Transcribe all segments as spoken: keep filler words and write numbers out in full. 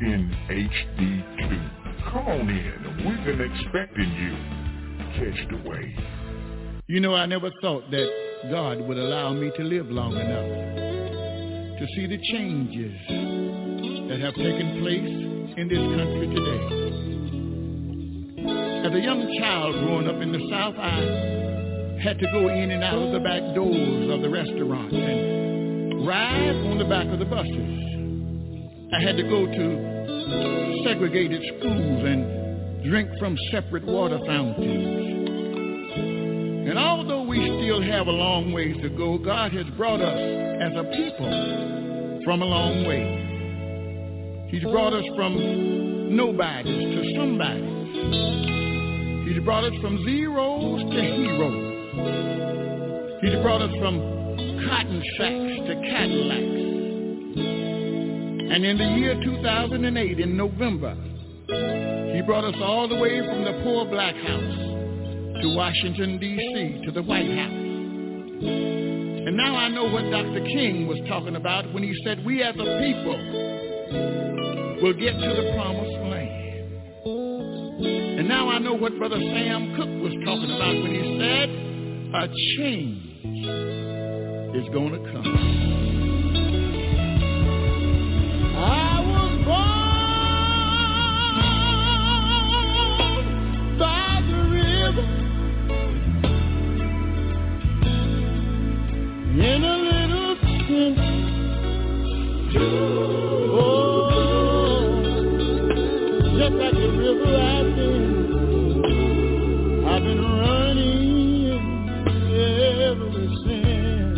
in H D two. Come on in. We've been expecting you. Catch the wave. You know, I never thought that God would allow me to live long enough to see the changes that have taken place in this country today. As a young child growing up in the South, I had to go in and out of the back doors of the restaurants and ride on the back of the buses. I had to go to segregated schools and drink from separate water fountains. And although we still have a long ways to go, God has brought us as a people from a long way. He's brought us from nobodies to somebodies. He's brought us from zeros to heroes. He's brought us from cotton sacks to Cadillacs. And in the year two thousand eight, in November, he brought us all the way from the poor black house to Washington, D C, to the White House. And now I know what Doctor King was talking about when he said we as a people will get to the promised land. And now I know what Brother Sam Cooke was talking about when he said a change is going to come. I was born by the river in a little tent. Just like the river I've been, I've been running ever since.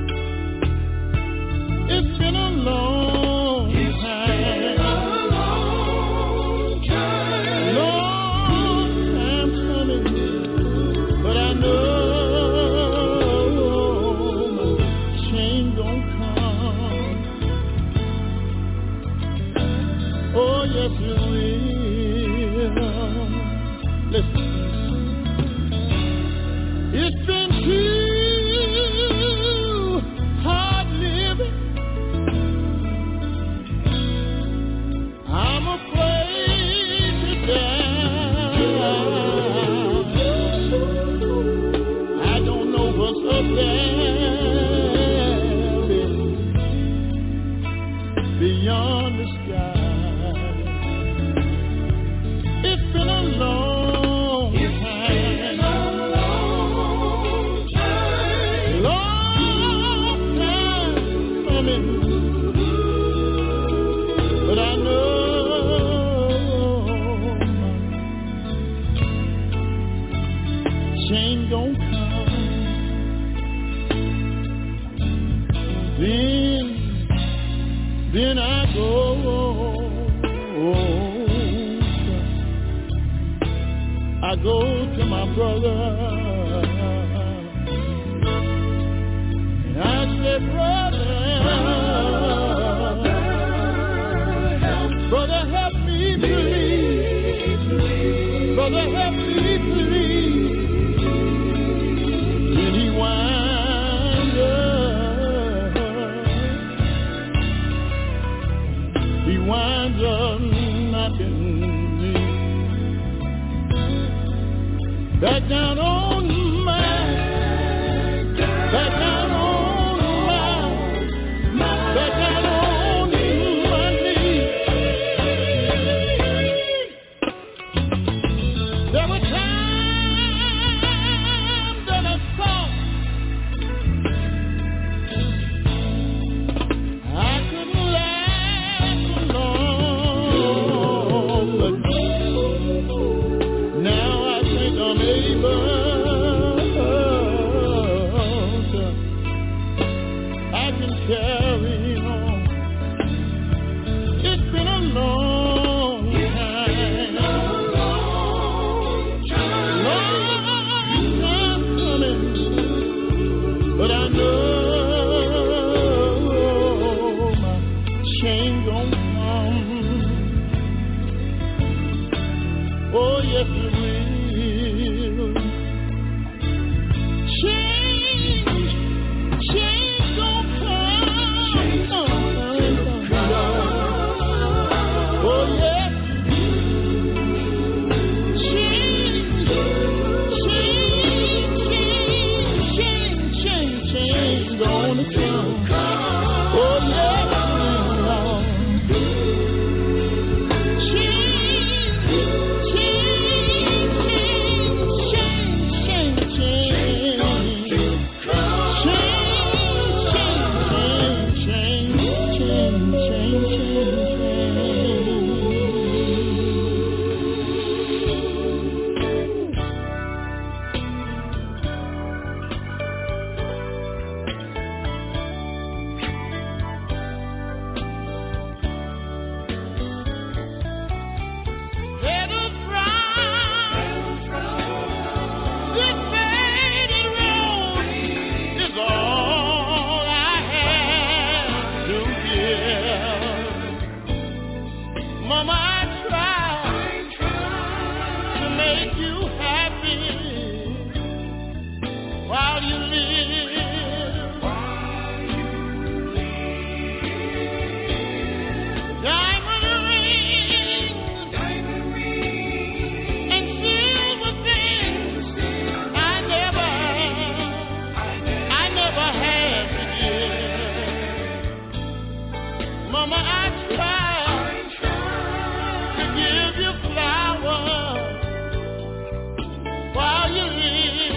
It's been a long time, long time, long time coming, but I know my change gon' come. Oh yes, it will. Listen, it's been too hard living. I'm afraid to die. I don't know what's up there beyond the sky. It's been a long Then I go, I go to my brother, and I say, brother, brother, help me please, brother, help me please. Then he winds up, he winds up knocking me back down on my, back down on my, back down on my knees. There were times that I thought I couldn't last long, but now I think I'm able to, I can carry on. It's been a long time, long time coming, but I know my change gon' come. Oh yes it will. Change, change gon' come. Oh Mama, I try to make you happy while you live. Diamond rings and silver things I never, I never had to give. Mama, I try to give you flowers while you live.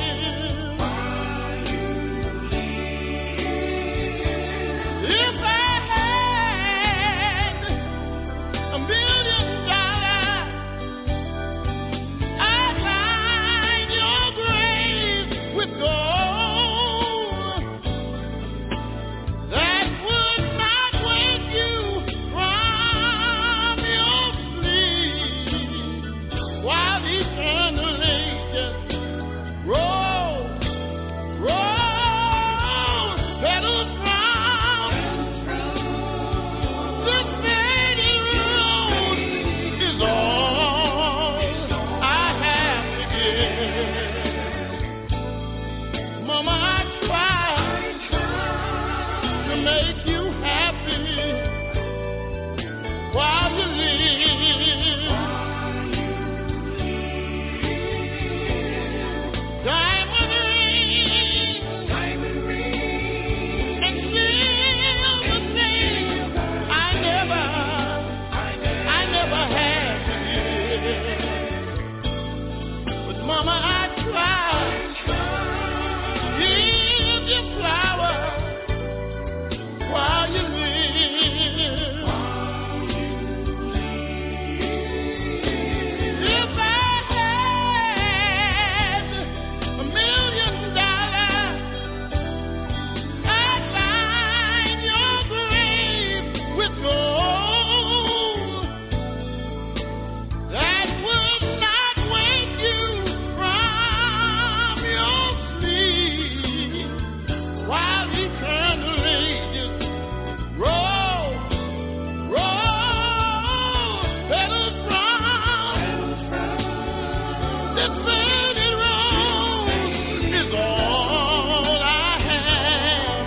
If I had a million dollars, I'd line your grave with gold. That would not wake you from your sleep while eternal ages roll, roll, petals from this faded rose is all I have to give. Mama, I try to make you happy while you live. Diamond rings and silver things I never, I never had to give. But Mama, I try to give you flowers while you live. If I had a million dollars, I'd line your grave with gold. That would not wake you from your sleep while eternal ages roll, roll, petals from this faded rose is all I have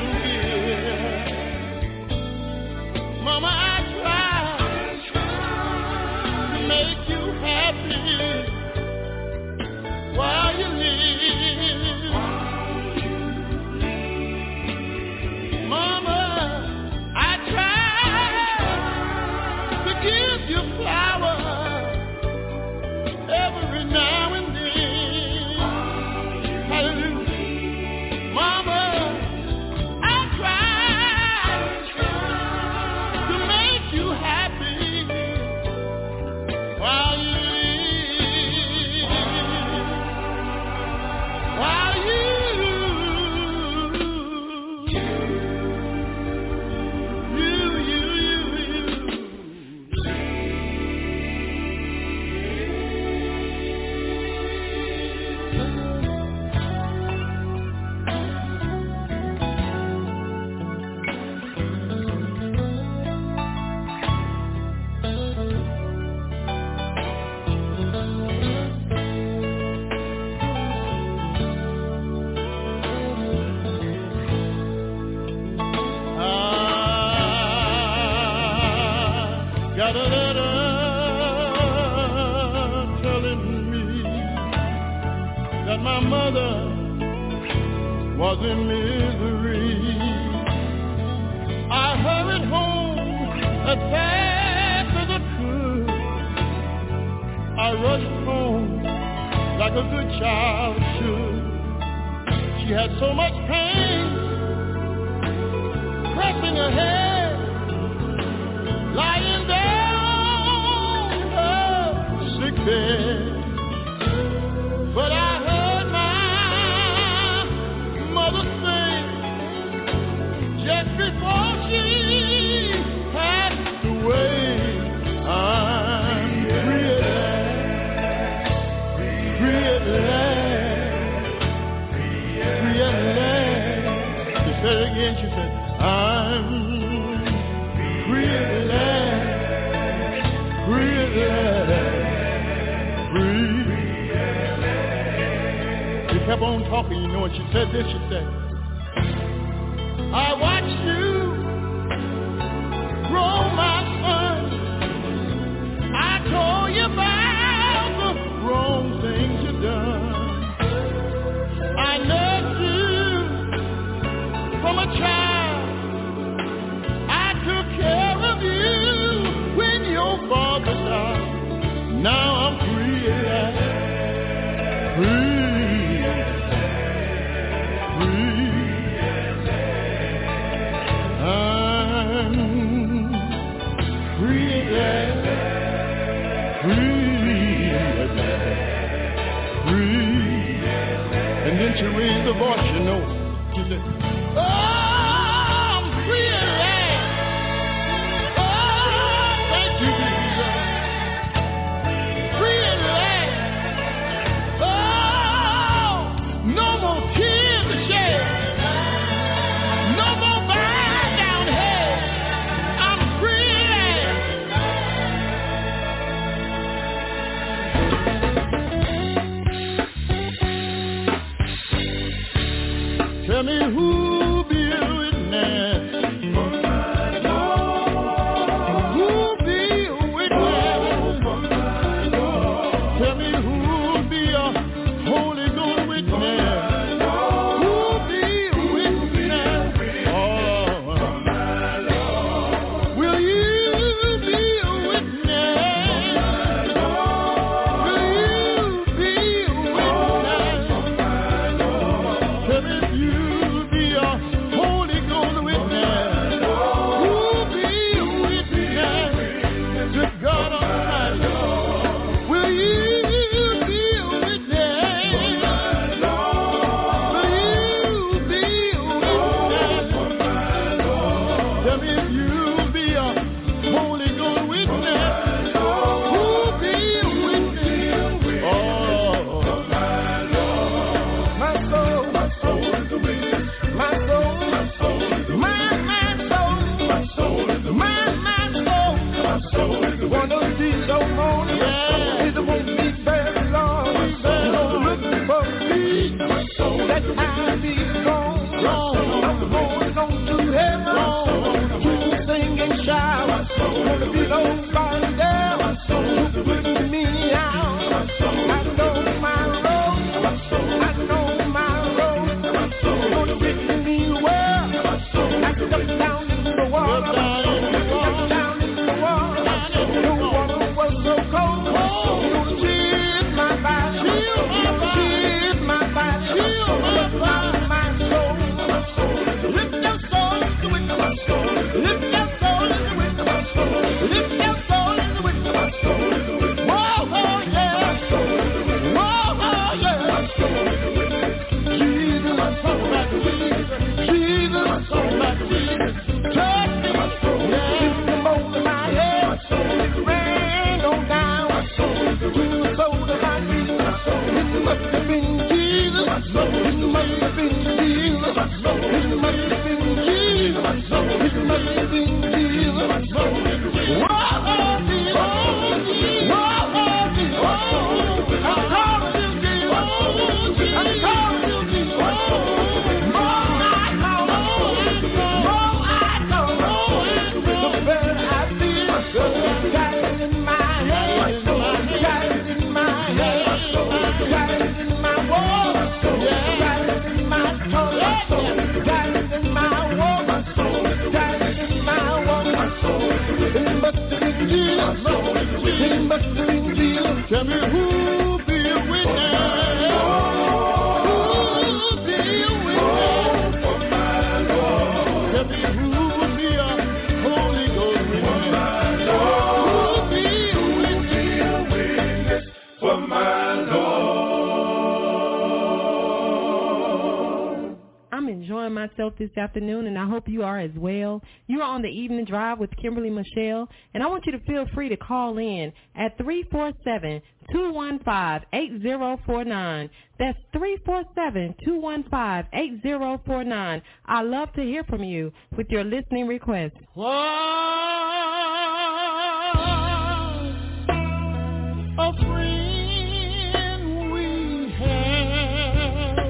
to give. Mama, I try to make you happy while you live. Mama, I try to give you flowers every now and then. Hallelujah. Mama, I try to make you happy while you live. While you, you, you, you, you. I got a letter telling me that my mother was in misery. I hurried home as fast as I could. I rushed home like a good child should. She had so much pain pressing her head, lying there on her sick bed. But I heard my mother say, just before she passed away, I'm free at last, free at last, free at last. She said it again, she said, I'm kept on talking, you know, and she said this, she said, I watched you grow, my son. I told you about the wrong things you've done. I nursed you from a child. I took care of you when your father died. Now I'm free at last. Free. And then she raised the voice, you know. She said, oh, I'm free at last. Oh, thank you, Jesus. Free at last. Oh, no more tears to shed. No more bowing down head. I'm free at last. Tell me who be a witness. Who be a witness? Tell me who be a Holy Ghost witness. Who be a witness? Oh, will you be a witness? Will you be a witness? Tell me if you Holy Ghost witness, who be a witness to God Almighty? Will you be a witness? Will you be a witness? Tell me if you be a Holy Ghost witness, who be a witness? Oh, my soul, my soul is a witness. My soul, my soul is a my, my soul, my soul is a my, my soul, my soul is a one of these old mornings, yeah. It won't be very long, look for me, my soul, that I be strong, I'm going on to heaven, to sing and shout, my soul, gonna be those body down, my soul, to put me out, my soul, I know my road, my soul, I know my road, my soul, gonna get me well. I can go down in the water, down in the water. The water was so cold, shield my body, shield my body, shield my soul. Lift your soul in the wind of my soul. Lift your soul in the wind of my soul. Lift your soul in the wind of my soul. Whoa, oh yeah, whoa, oh yeah. Jesus, my soul back to Jesus. Jesus, my soul back to Jesus. Touch me, my soul. Yeah, the mold of my head. My soul is ran on down. My soul is to the soul of my feet. My soul, it must have been Jesus. My soul, it must have been Jesus. My soul, it must have been Jesus. My soul, it must have been Jesus. My soul, whoa, oh, Jesus. Whoa, oh, Jesus. I'm calling you, Jesus. I'm calling you, Jesus. More I know, more I know, the better I feel. Got it in my head, got it in my head, got it in my wall, got it in my tongue, got it in my wall, got it in my wall. It must have been Jesus, it must have been Jesus. Tell me who be a witness, who be a witness. Tell me who be a Holy Ghost witness, who be a witness for my Lord. I'm enjoying myself this afternoon, and I hope you are as well. You are on the Evening Drive with Kimberly Michelle, and I want you to feel free to call in at three four seven, two one five, eight zero four nine. That's three four seven, two one five, eight zero four nine. I love to hear from you with your listening requests. What a friend we have.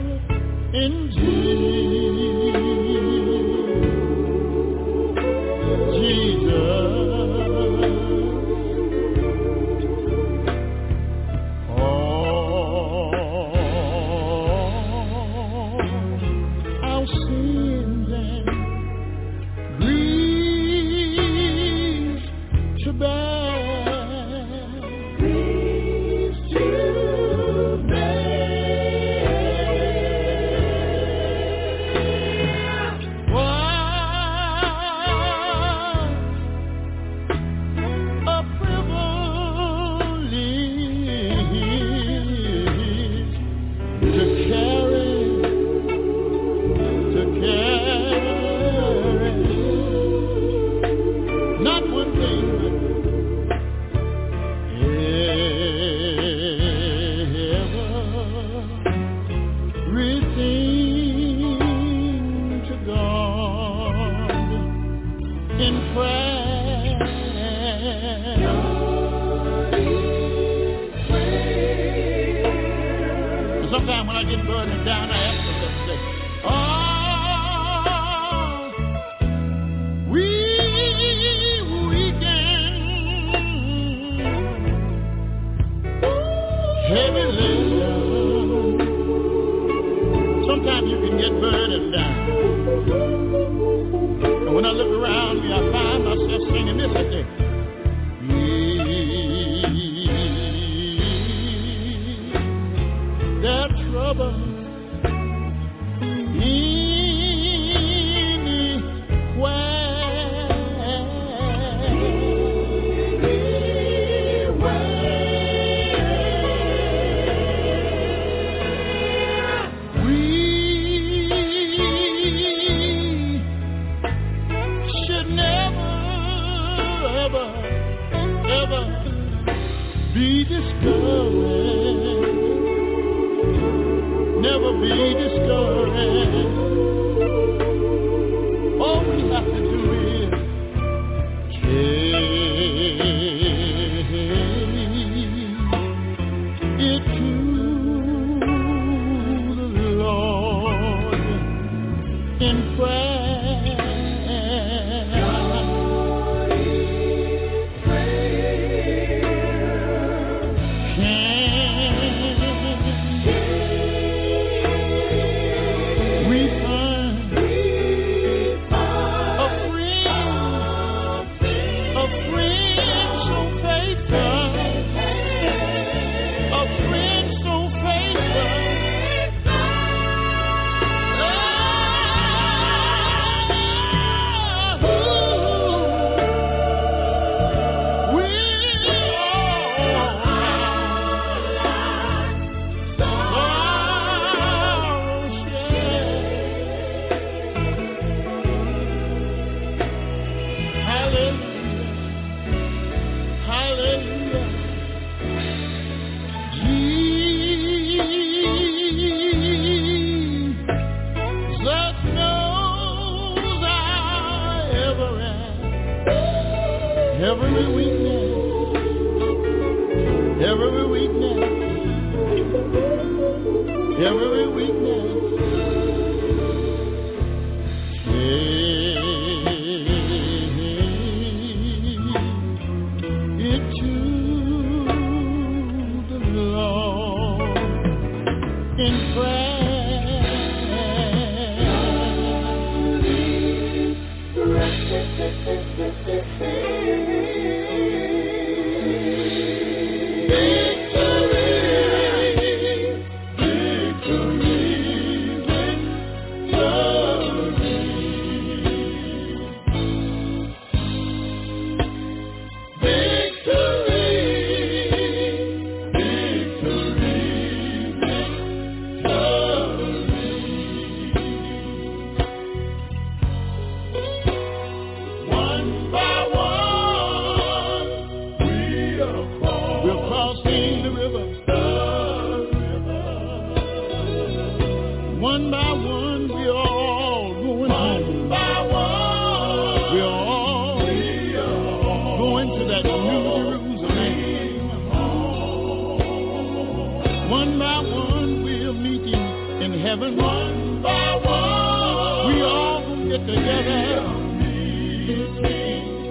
Victory, victory.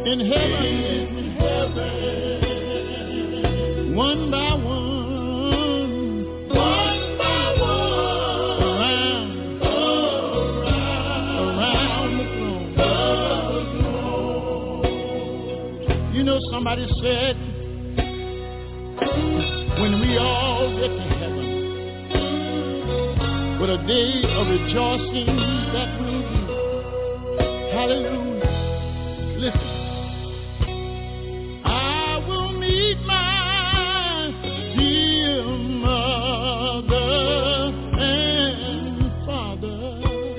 in heaven, in heaven, one by one, one by one, around, around, around the throne. You know, somebody said, when we all get to heaven, what a day of rejoicing that will be. Hallelujah. Listen. I will meet my dear mother and father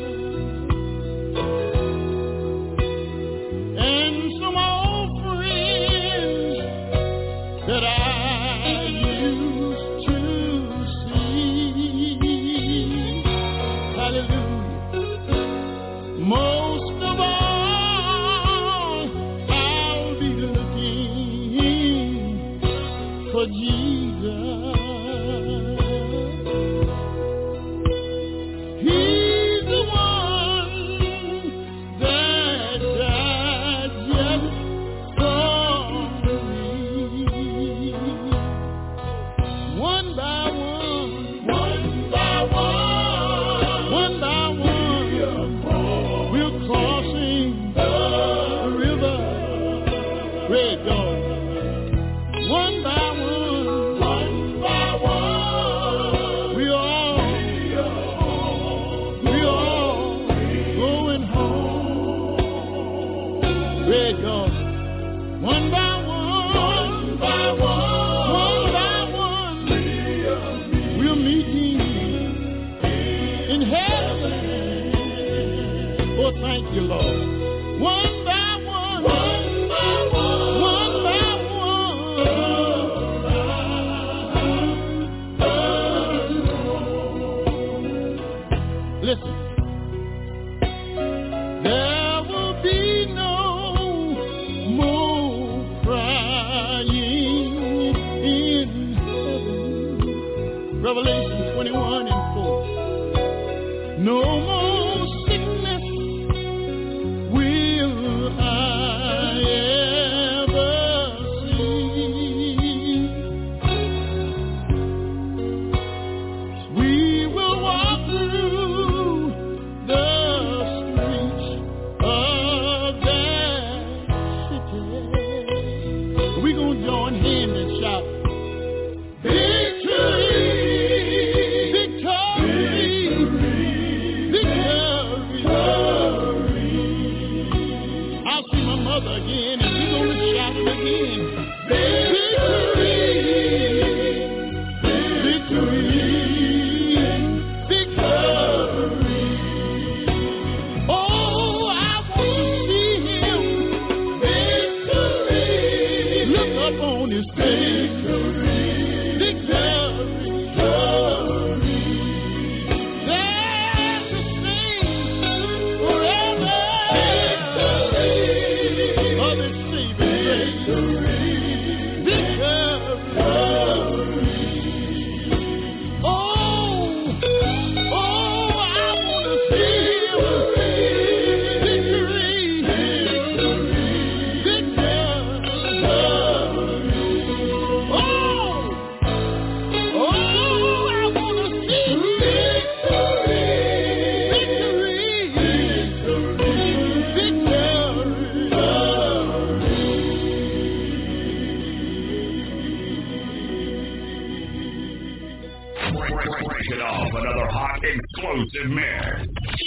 and some old friends that I used to see. Hallelujah. Most of all, for Jesus. He's the one that died just for me. One by one, one by one, one by one, we're crossing the river, Red Dog. One by one by one, by one, one by one, we're meeting in heaven. Oh, thank you, Lord. One by one, one by one, one by one. Listen. There will be no Revelation twenty-one and four. No more sickness will I ever see. We will walk through the streets of that city. We're going to join hands and shout, victory! Again, and we're going to shout it again. Victory! Victory! Victory! Oh, I want to see him. Victory! Look up on his face. Victory! Victory! There's a sing forever. Break it off, another hot explosive mix.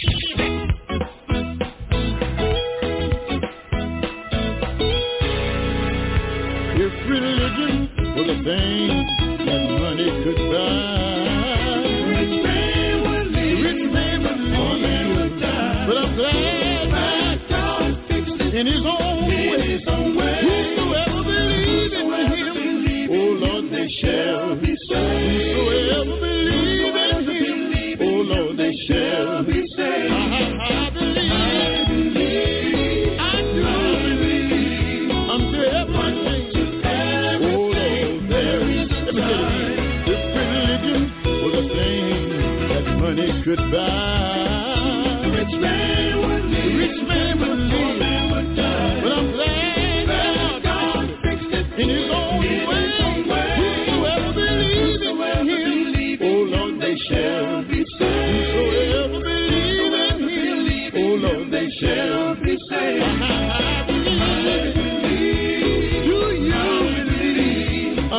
If religion was a thing that money could buy, rich man would live, rich man would live, poor man would die. But I'm glad that God fixed it in his own way. Whosoever believes in him, oh Lord, they shall be saved. Whosoever believes in him, oh Lord, they shall be saved. I, I believe, I believe, I do believe unto everything. Money could buy. Rich man would live, rich man would live, but I'm glad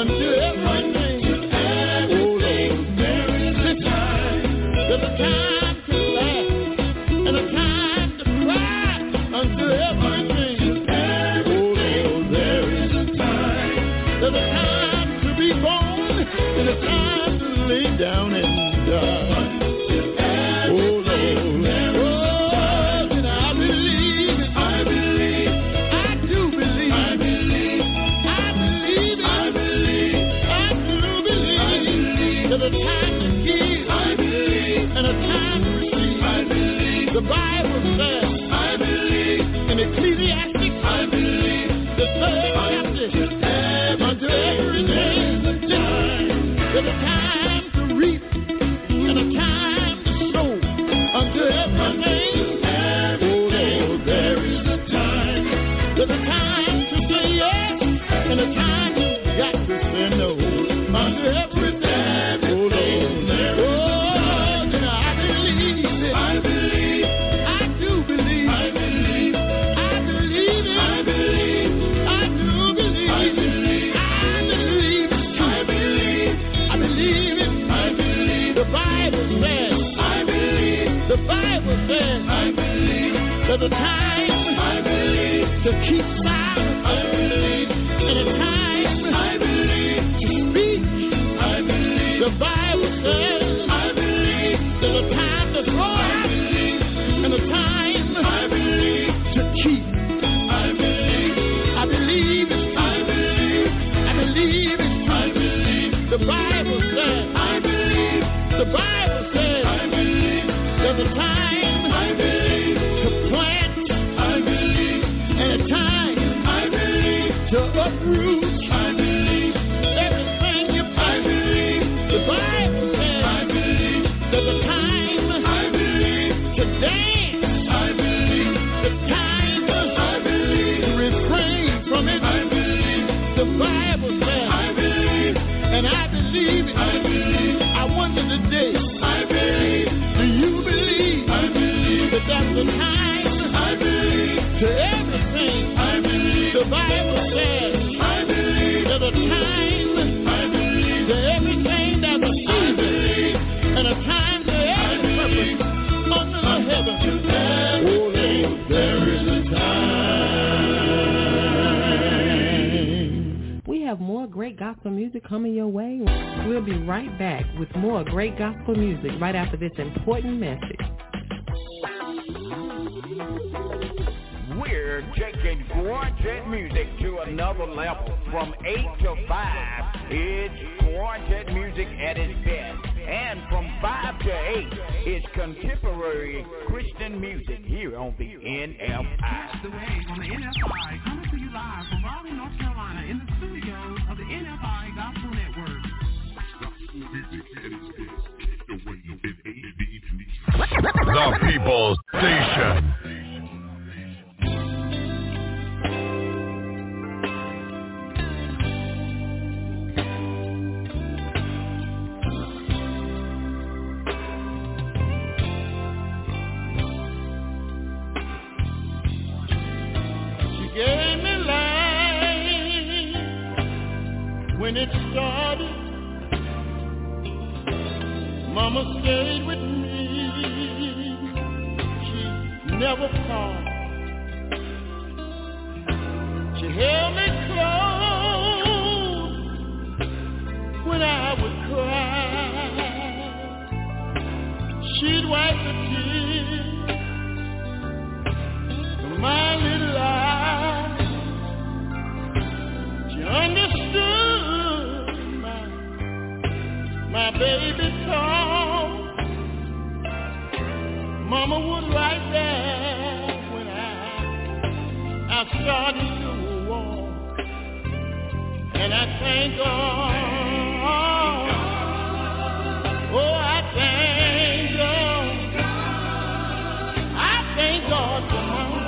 unto everything. Oh Lord, there is a time. There's a time to laugh and a time to cry unto everything. Oh Lord, there is a time. There's a time to be born and a time to lay down and die. Oh Lord, oh, and I believe it. I believe. I do believe. I believe. I believe it. I believe. I do believe. There's a time to give. I believe. And a time to receive. I believe. The Bible says. I believe. In Ecclesiastes. I believe. The third chapter. Unto everything. There's a time to reap and a time to sow unto everything. Oh Lord, there is a time. There's a time to say yes and a time you got to say no unto everything. Oh Lord, oh, then I believe it. I believe. I do believe. I believe. I believe it. I believe. I do believe. I believe. I believe. I believe. I believe it. I believe. The Bible says. I believe. The Bible says. I believe. There's a time. I believe. To keep silent. I believe. And a time. I believe. To speak. I believe. The Bible says. I believe. There's a time to throw out. And a time. I believe. To keep. I believe. I believe it. I believe. I believe it. I believe. The Bible says. I believe. The Bible says. I believe. There's a time. I believe. To plant. I believe. And a time. I believe. To uproot. I believe. Everything you I believe. The Bible says. I believe. There's a time. I believe. To dance. I believe. The time. I believe. To refrain from it. I believe. The Bible says. I believe. And I believe it. I believe. I wonder today. I believe. Do you believe? I believe. That that's the time. I believe. To everything. I believe. The Bible says. I believe. There's a time. I believe. To everything there's a season. And a time to every purpose under the heaven. Oh Lord, there is a time. We have more great gospel music coming your way. We'll be right back with more great gospel music right after this important message. We're taking Quartet music to another level. From eight to five, it's Quartet music at its best. And from five to eight, it's contemporary Christian music here on the N F I. The Wave on the N F I, coming to you live from Raleigh, North Carolina, in the studios of the N F I Gospel Network. The People's Station. When it started, Mama stayed with me. She never parted. She held me close when I would cry. She'd wipe the tears from my little eyes. She understood my baby talk. Mama was right there when I I started to walk, and I thank God. Oh, I thank God. I thank God for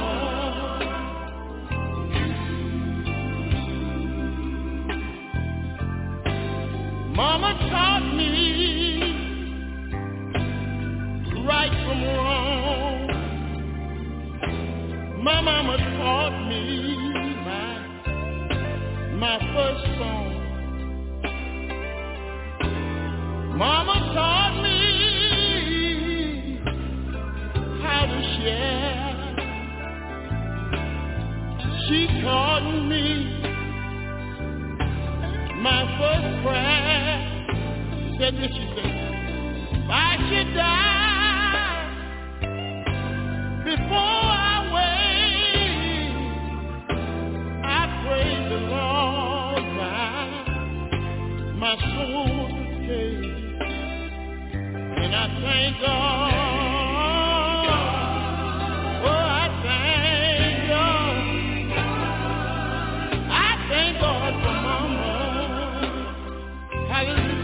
Mama. Mama taught me right from wrong. My mama taught me my my first song. Mama taught me how to share. She taught me my first prayer. She said this, she said, if I should die before I wake, I praise the Lord by my soul to take. And I thank God. Oh, I thank God. I thank God for Mama. Hallelujah.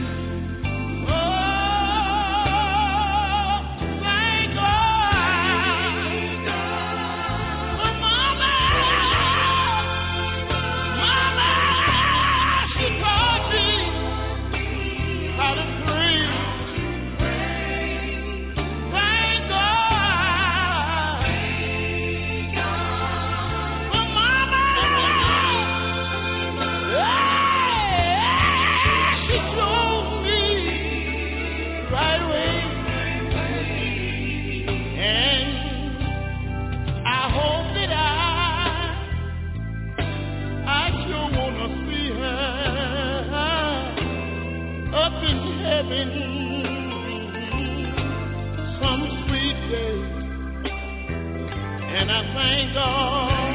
Some sweet day, and I thank God.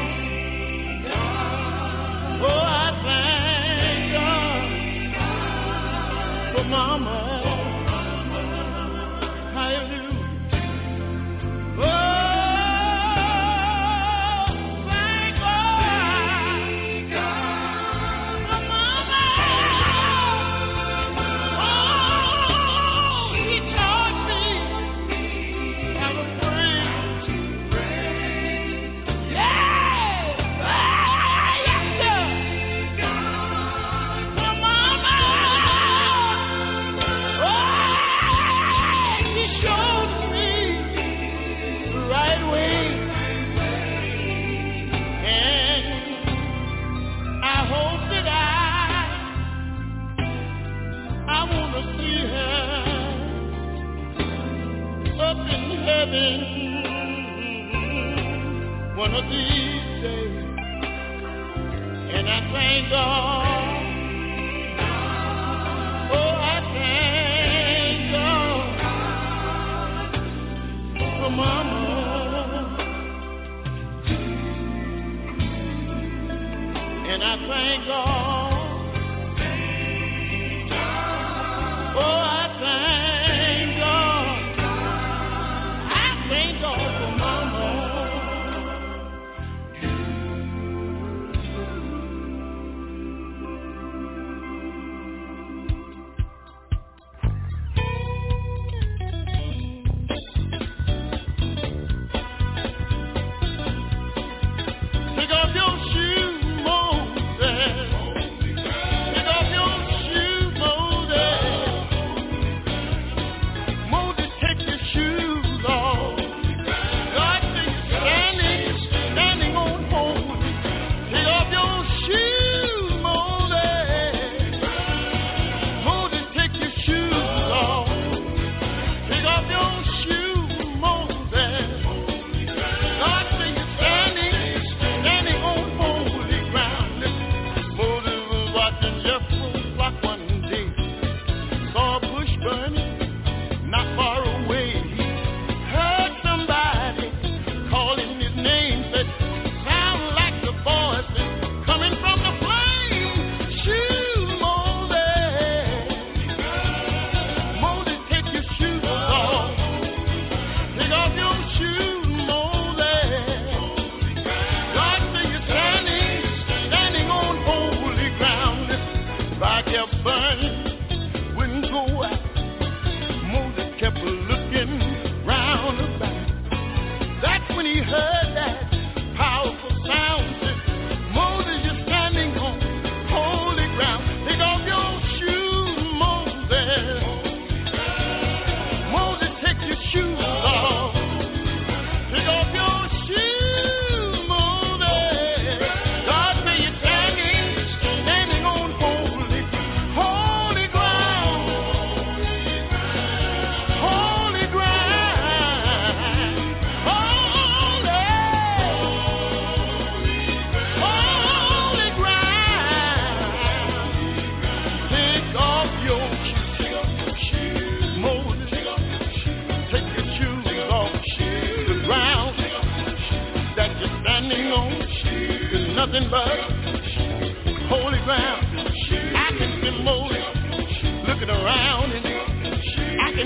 Oh, I thank God for Mama. Hallelujah. Oh, thank God for Mama. One of these days, and I thank God. Oh, I thank God for Mama. And I thank God. Oh, I thank God. I thank God for Mama. Hold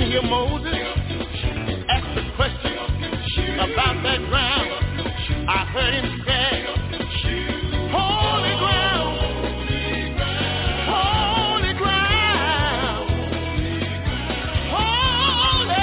hear Moses ask the question about that ground. I heard him say, holy ground, holy ground, holy,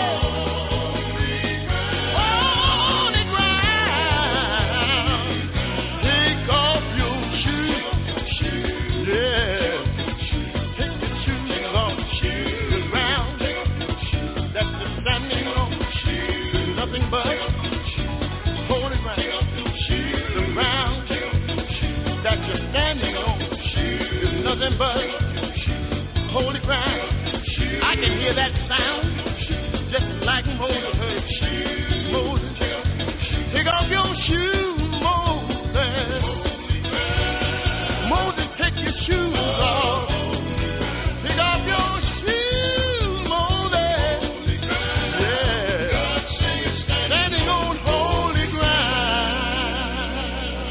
holy ground. Take off your shoes, yeah. Take your shoes off the ground that you're standing on. There's nothing but holy ground. The ground that you're standing on is nothing but holy ground. I can hear that sound just like Moses heard. Moses, take off your shoes, Moses. Moses, take your shoes off. Take off your shoes, Moses. Yeah, standing on holy ground.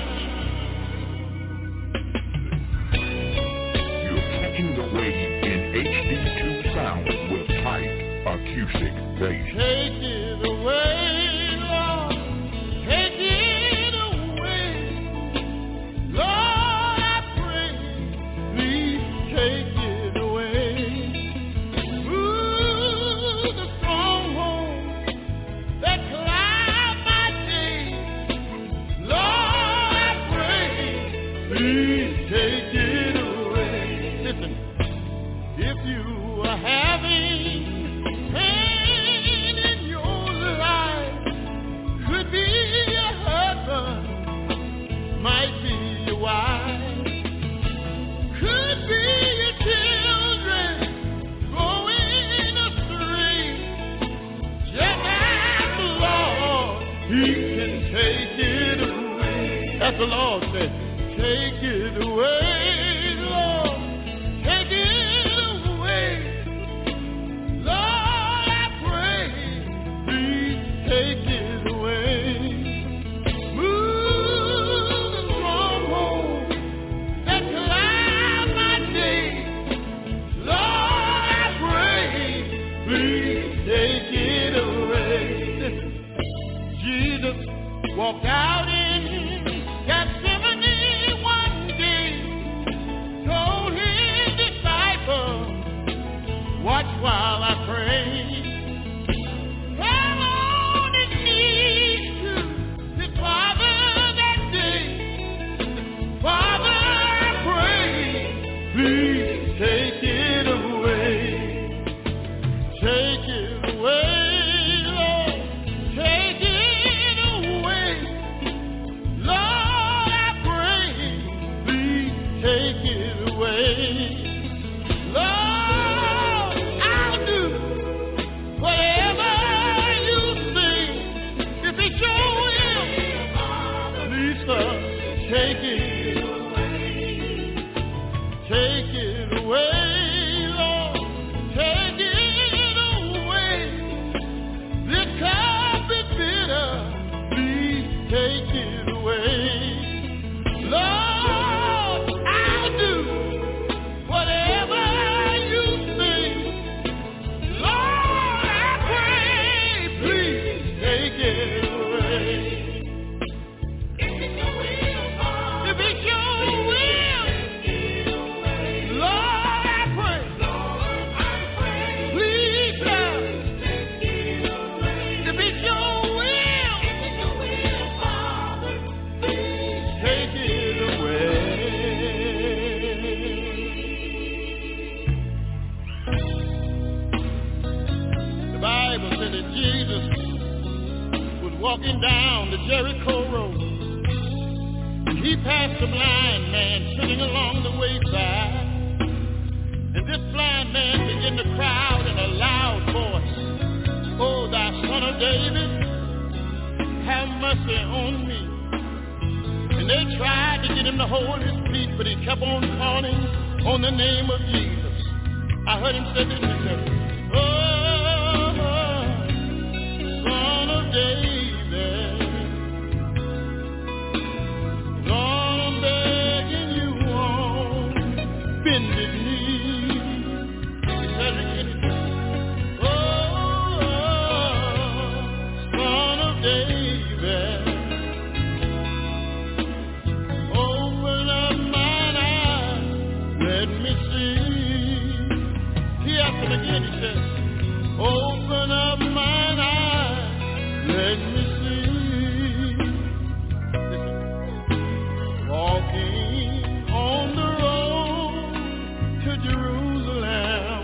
You're catching the wave in H D two sound with tight acoustic bass. Take it away, Lord. Take it away. Lord, I pray, please take it away. Move the stronghold that cloud my day. Lord, I pray, please take it away. Listen, if you are having pain in your life, could be your husband, might be your wife, could be your children going astray. Just ask the Lord, He can take it away. That's the Lord said, take it away, Lord, take it away. Lord, I pray, please take it away. Move the stronghold that cloud my day. Lord, I pray, please take it away. Listen, Jesus walked out in Gethsemane one day, told his disciples, watch while I pray. Fell on his knees to his Father that day. Father, I pray, please take it away. Take it away, Lord. Take it away. Lord, I pray, please take it away. Lord, I'll do whatever you say. If it's your will, please, sir, take it away. Take it away, Lord. Take it away. This cup is bitter. Please take it away. Lord, I'll do whatever you say. Lord, I pray, please take it away. If it's your will, if it's your will, Lord, I pray, please, sir, if it's your will, take it away. The Bible said that Jesus was walking down the Jericho road, and he passed a blind man sitting along the wayside. And this blind man began to cry out in a loud voice, "Oh, thou son of David, have mercy on me." And they tried to get him to hold his feet, but he kept on calling on the name of Jesus. I heard him say this, he said, "Oh, son of David, Lord, I'm begging you on bended knee." He said again, "Oh, me see. He asked him again, he said, open up mine eyes, let me see. Listen. Walking on the road to Jerusalem,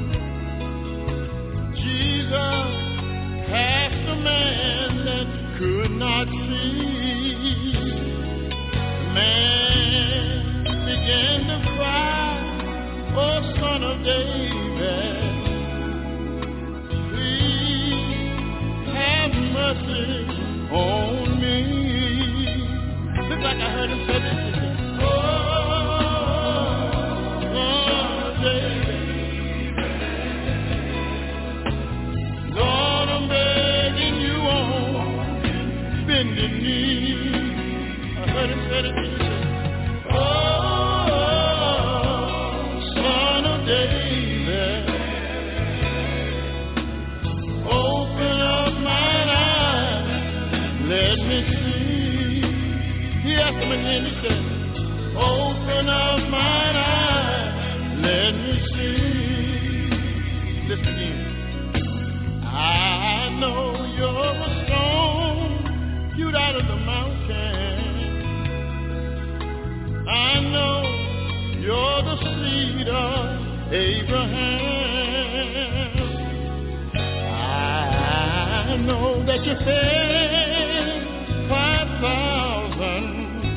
Jesus passed a man that could not see. The man began to cry, oh, son of David, mercy on me. Looks like I heard him say this. Oh, Lord, David. Lord, I'm begging you on bended knee. I heard him say this. Oh, son of David, open up my let me see. He asked him again, he said, open up mine eyes, let me see. Listen again. I know you're a stone hewed out of the mountain. I know you're the seed of Abraham. I know that you fed five thousand.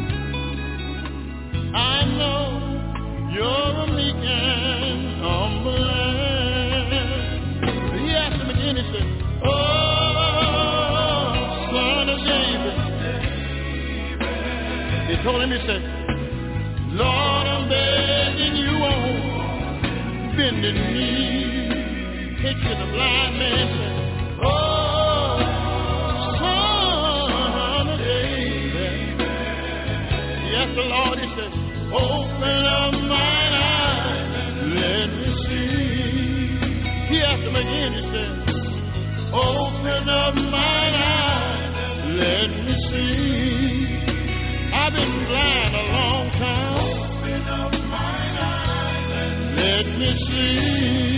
I know you're a meek and humble man. He asked him again, he said, oh, son of David. He told him, he said, Lord, I'm begging you on bended knee. Picture the blind man said, oh, son of David. Yes, the Lord, he said, open up mine eyes, let me see. He asked him again, he said, open up mine eyes, let me see. I've been blind a long time. Open up mine eyes, let me see.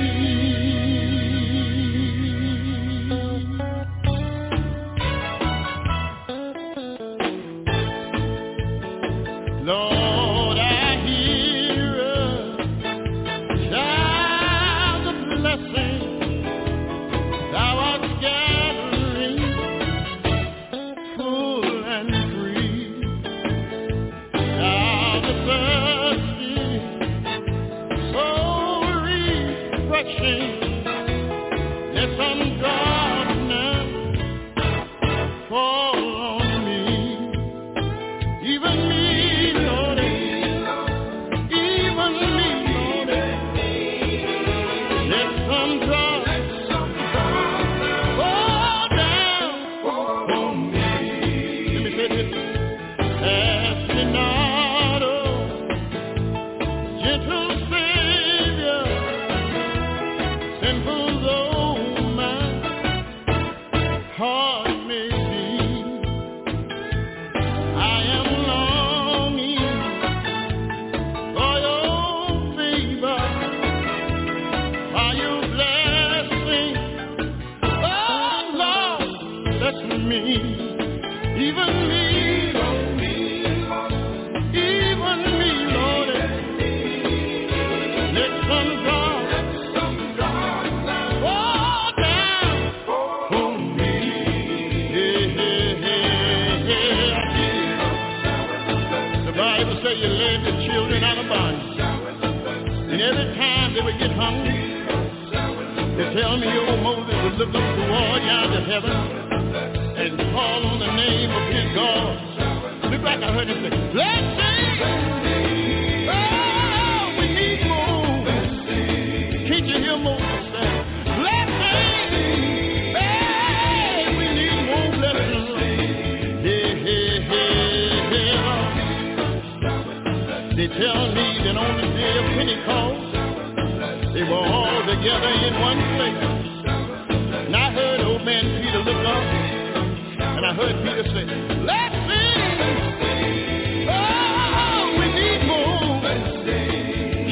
Lord, I hear a shout of blessing. Thou art gathering, full and free. Thou the thirsty, so refreshing. Let some darkness fall on me, even me. Tell me, oh, Moses would look up toward yonder heaven and call on the name of his God. Look like I heard him say, blessing! Oh, we need more. Can't you hear Moses say, blessing! Hey, we need more blessings. Hey, hey, hey, hey. They tell me that on the day of Pentecost, they were all together in one place. And I heard old man Peter look up, and I heard Peter say, let's sing! Oh, we need more.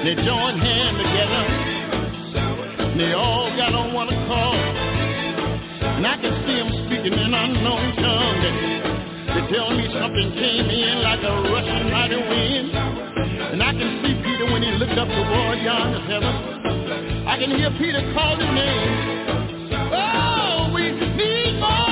They joined hands together. They all got on one accord. And I can see them speaking in unknown tongue. They, they tell me something came in like a rushing mighty wind. And I can see Peter when he looked up toward yonder heaven. I can hear Peter call his name. Oh, we need more.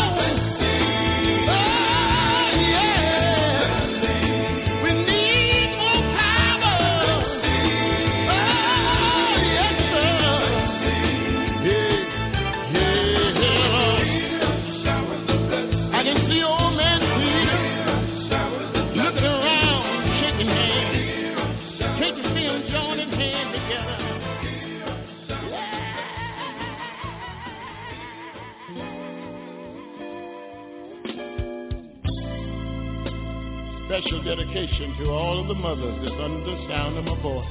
Special dedication to all of the mothers that's under the sound of my voice.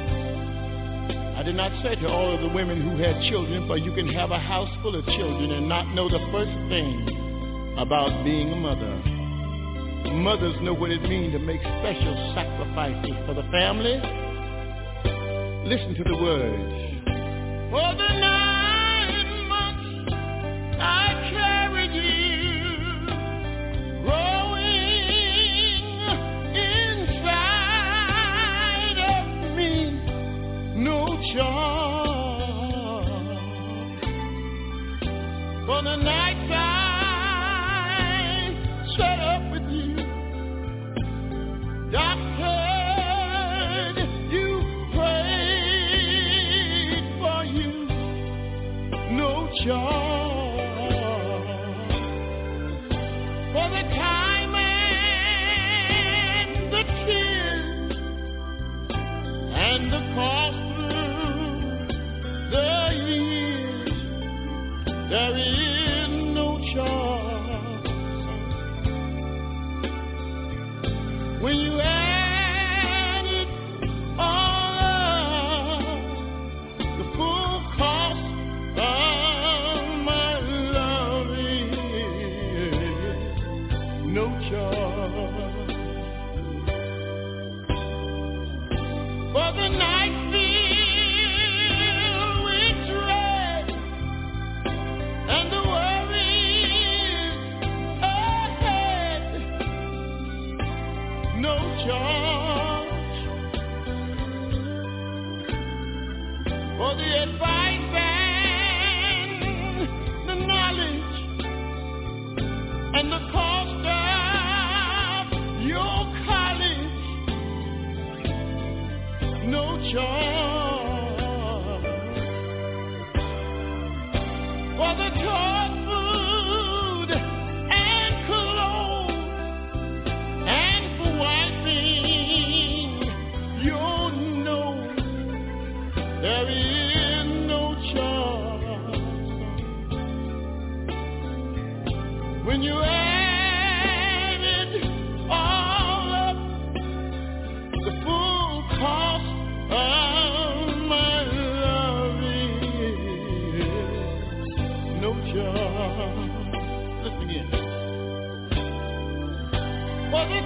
I did not say to all of the women who had children, for you can have a house full of children and not know the first thing about being a mother. Mothers know what it means to make special sacrifices for the family. Listen to the words. For the nine months I carried you, growing inside of me, no charge. For the nights I sat up with you, doctored you, prayed for you, no charge. For the time and the tears and the cost through the years, there is no charge. When you add it all up, the full cost of my love is no charge. For the night filled with dread and the worries ahead, no charge. For the advice and the knowledge and the cost of your college, no charge. For the taught food and clothes and for wiping your nose, there is no charge. When you add it all up, the full cost of my love is no charge. Listen again. For the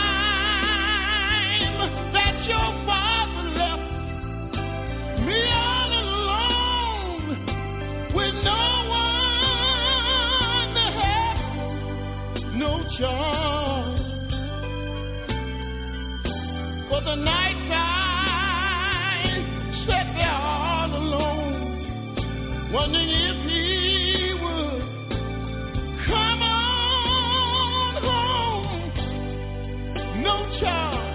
time that your father left me all alone with no one to help, no charge. For the nights I sat there all alone, wondering if he would come on home, no charge.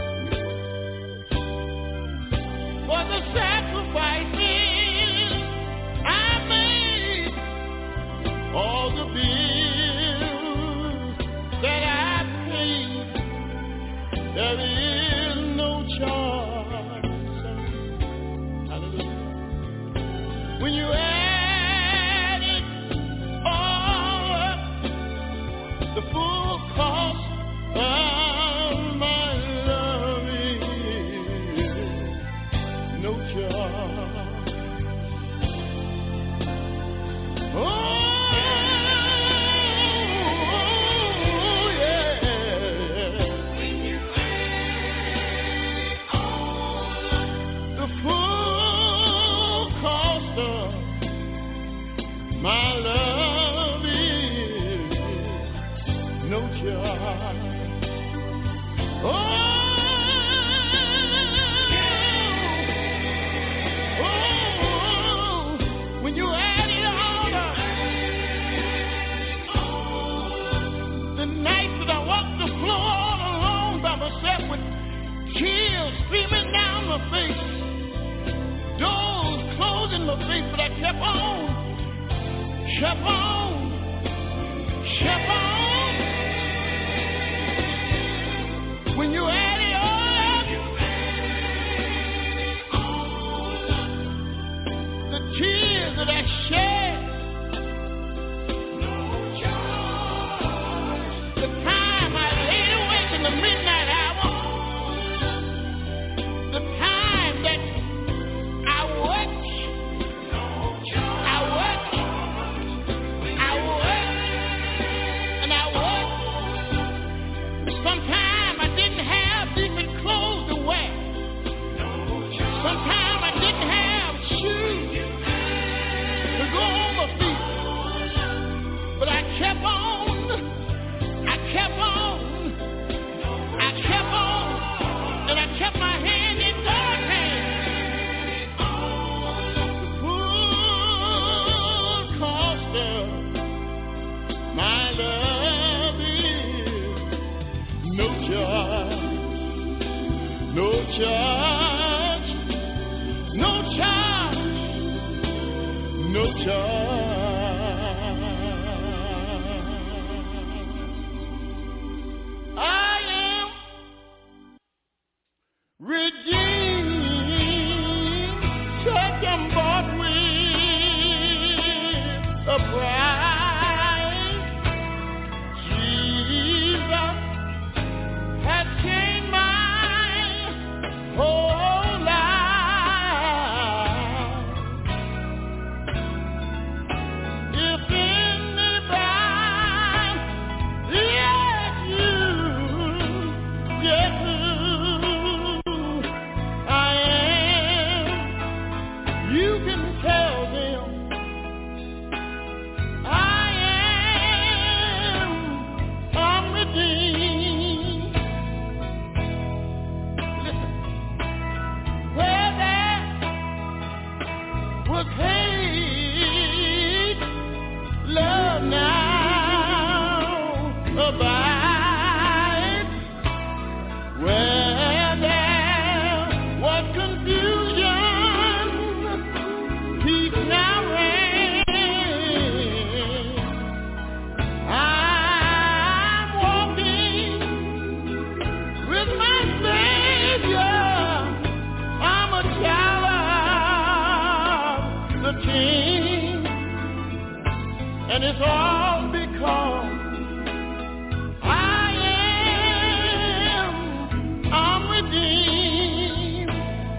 For the sacrifices I made, all the bills that I paid, there is no charge. Hallelujah. When you add it all up, the full cost of my love is no charge. Oh, yeah. When you add it all up, on, kept on, kept on. When you add it all up, the tears that I shed, the time I laid awake in the midnight hour, the time that I worked, I worked, I worked, and I worked. Sometimes I didn't have decent clothes to wear. Sometimes I didn't have shoes to go on my feet. But I kept on, I kept on, I kept on, and I kept my hand in God's hand. The full cost of my love is no charge, no charge, no charge, no charge. I am redeemed, such am bought with a price. Jesus has changed my whole life. If anybody, yes, you, yes, who I am, you can tell them I am, I'm redeemed. Listen, where there was hate, love now abides. Where there was confusion, peace now reigns. I'm walking with my Savior. I'm a child of the King, and it's all because I am, I'm redeemed.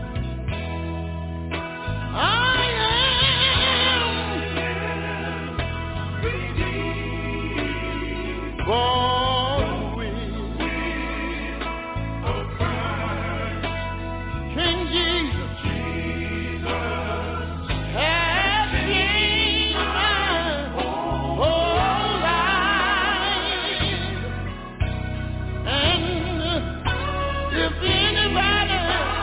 I am born with King Jesus has changed my whole life. And if anybody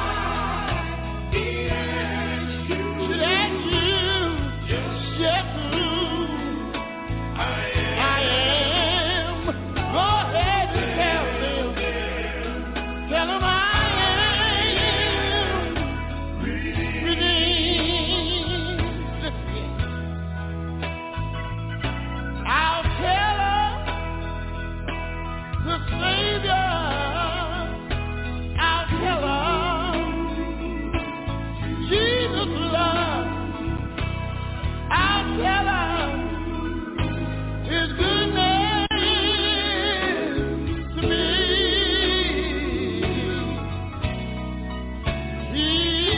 should ask you just who I am, go ahead and tell them. Tell them I am redeemed. Listen, I'll tell her the Savior. I'll tell her Jesus' love. I'll tell her His goodness to me. He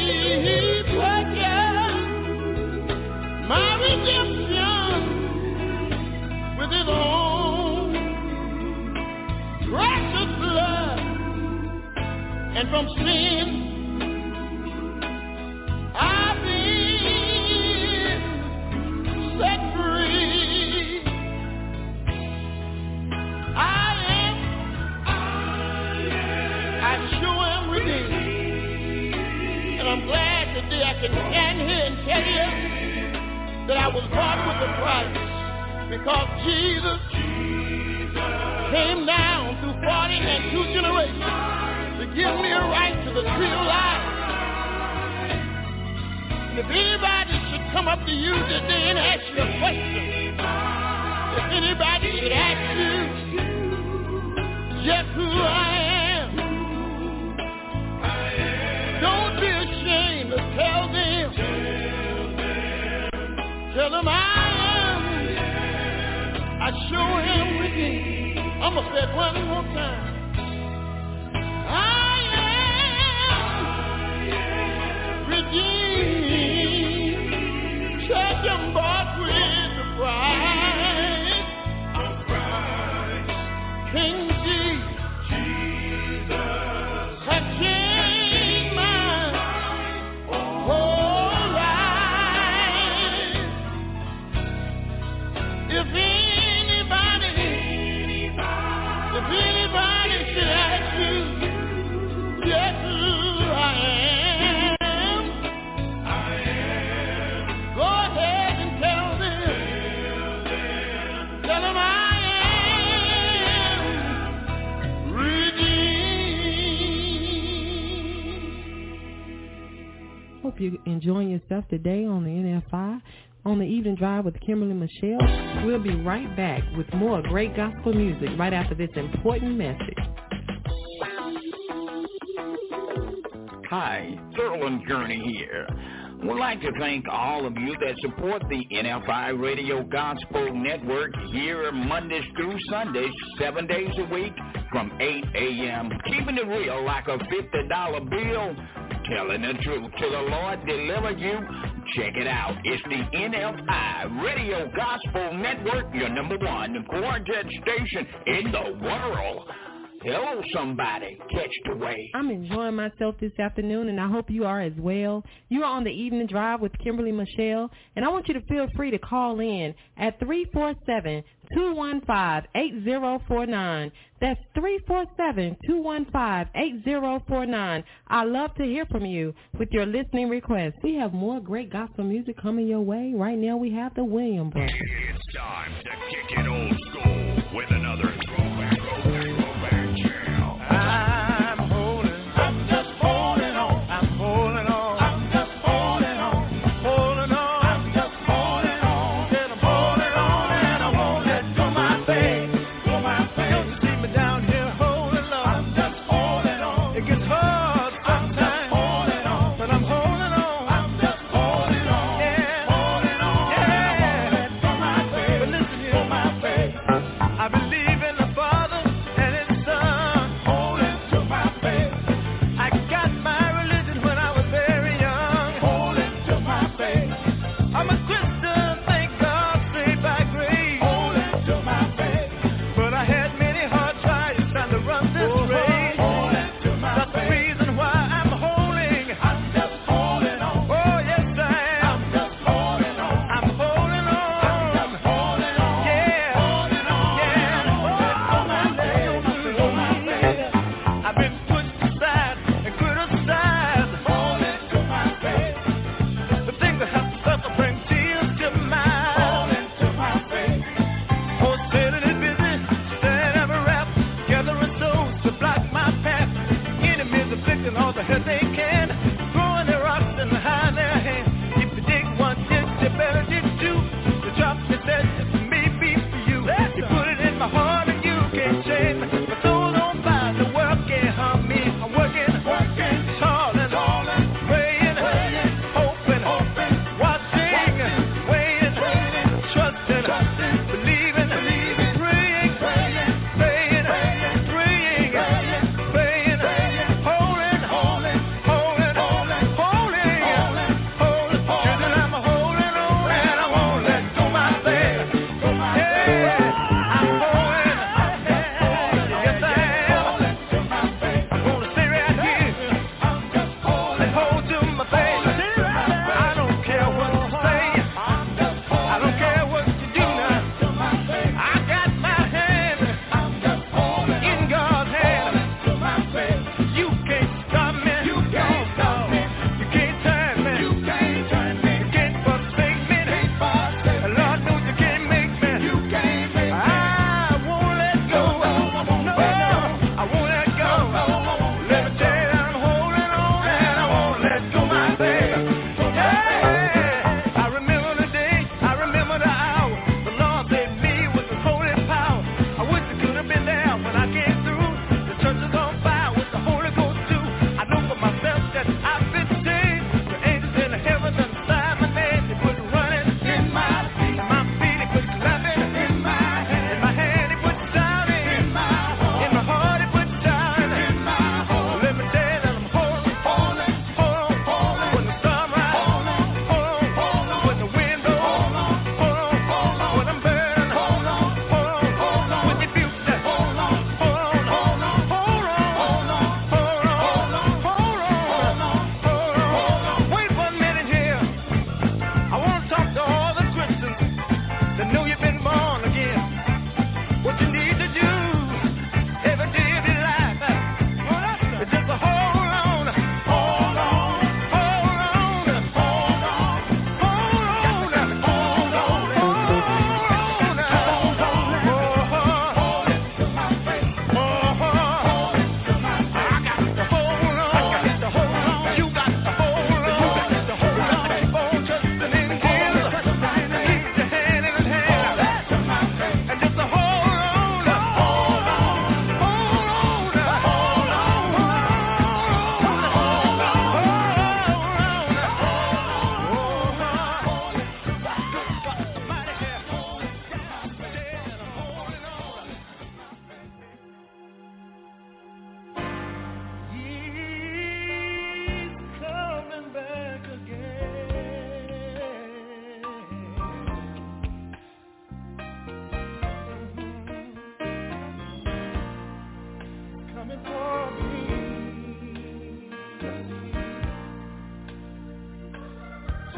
purchased my redemption with His own precious blood, and from sin I've been set free. I am, I sure am redeemed, and I'm glad today I can stand here and tell you that I was bought with a price, because Jesus came down through forty and two generations to give me a right to the tree of life. And if anybody should come up to you today and ask you a question. If anybody should ask you just who I am, don't be ashamed to tell them. Tell them I am. I sure am redeemed. I'm going to say it one more time. I am redeemed. Church, I'm bought with the price. King Jesus has changed my whole life. If anybody, if anybody should ask you just who I am, go ahead and tell them, tell them I am redeemed. Hope you're enjoying yourself today on the N F I, on the Evening Drive with Kimberly Michelle. We'll be right back with more great gospel music right after this important message. Hi, Thurland Gurney here. We'd like to thank all of you that support the N F I Radio Gospel Network here Mondays through Sundays, seven days a week from eight a.m. Keeping it real like a fifty dollar bill, telling the truth till the Lord deliver you. Check it out. It's the N F I Radio Gospel Network, your number one quartet station in the world. Hello, somebody. Catch the way. I'm enjoying myself this afternoon, and I hope you are as well. You are on the Evening Drive with Kimberly Michelle, and I want you to feel free to call in at three four seven, two one five, eight zero four nine. That's three four seven, two one five, eight zero four nine. I love to hear from you with your listening requests. We have more great gospel music coming your way. Right now we have the Williams Brothers. It's time to kick it old school with another throwback, throwback, throwback jam. I'm holding, I'm just holding on, I'm holding on, I'm just holding on, holding on, I'm just holding on, then I'm holding on, and I won't let go my faith, go my faith. Don't keep me down here holding on, I'm just holding on. It gets hard sometimes, holding on, but I'm holding on, I'm just holding on, yeah, holding on, yeah, I won't let go my faith. But listen here, go my faith. I believe it.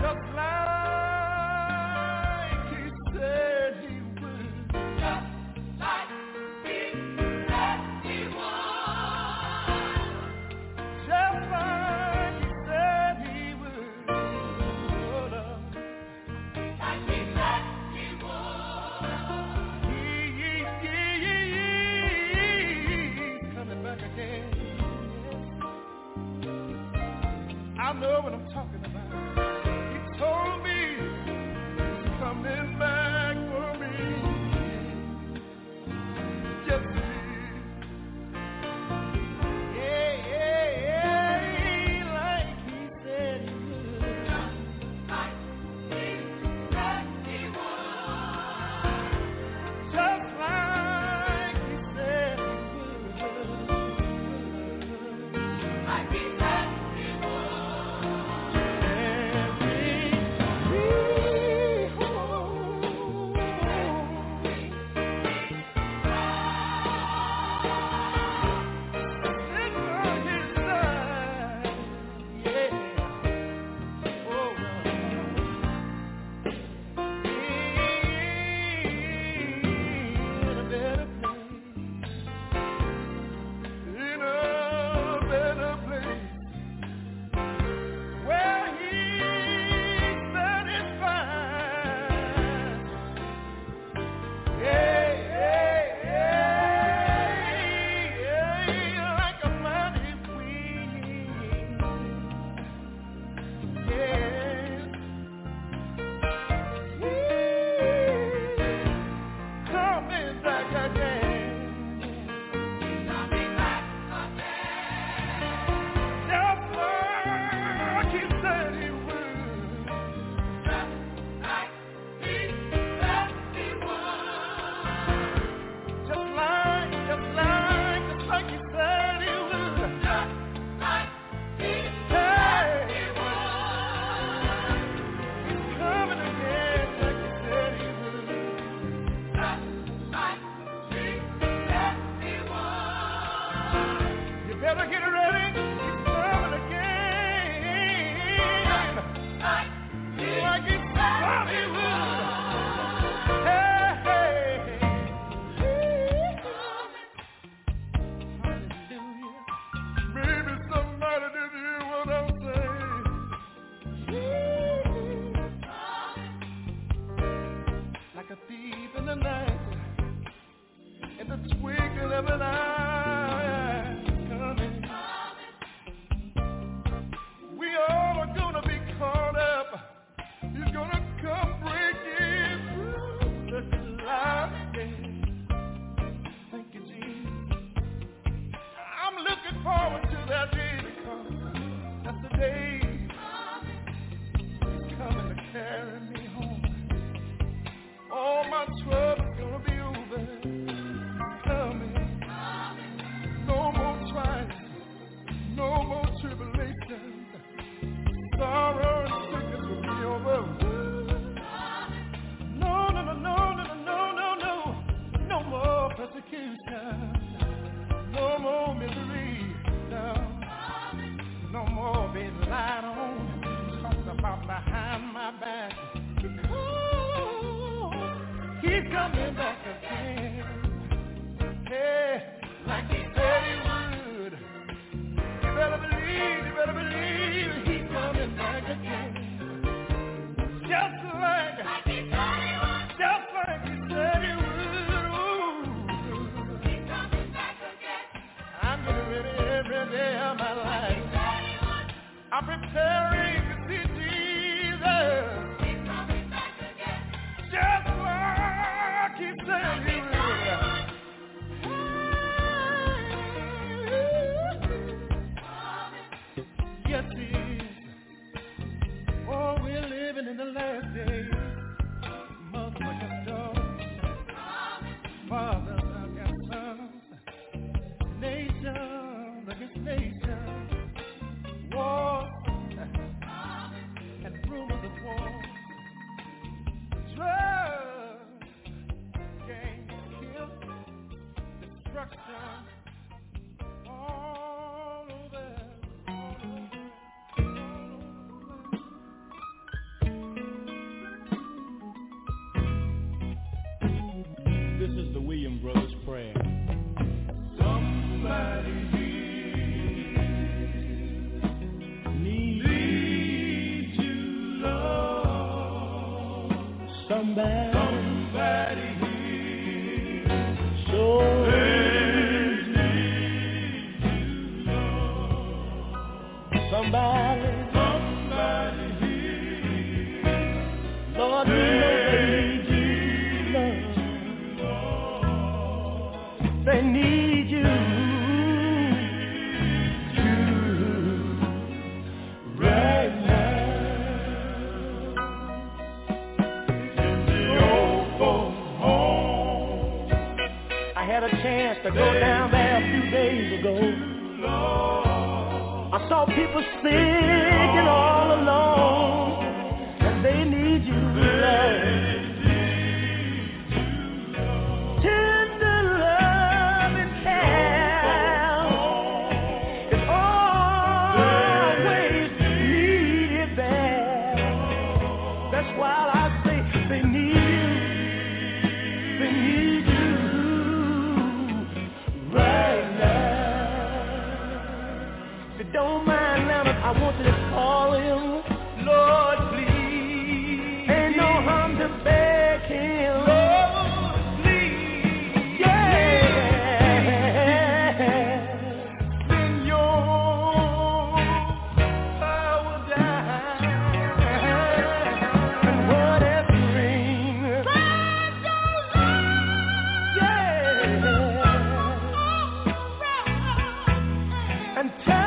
just like he said he would. Just like he said he would. Just like he said he would. Oh, Lord. Like he said he would. He, he, he, he, he's coming back again. I know what I'm talking about. He told me he's coming back for me. Yes, he is. Yeah, yeah, yeah, like he said he would. Just like he said he would. Just like he said he would. Like he said he would. somebody, somebody here. So they need you, Lord. Somebody, somebody here. Lord, we know they need you, Lord. They need you. To go down there a few days ago, I saw people singing all alone, and they need you, Lord. Tender love and care is always needed there. That's why I say they need you, they need you. Don't mind now, but I want you to call him, Lord, please. Ain't no harm to beg him, Lord, please. Yeah. Send your power down and whatever brings. Yeah. And tell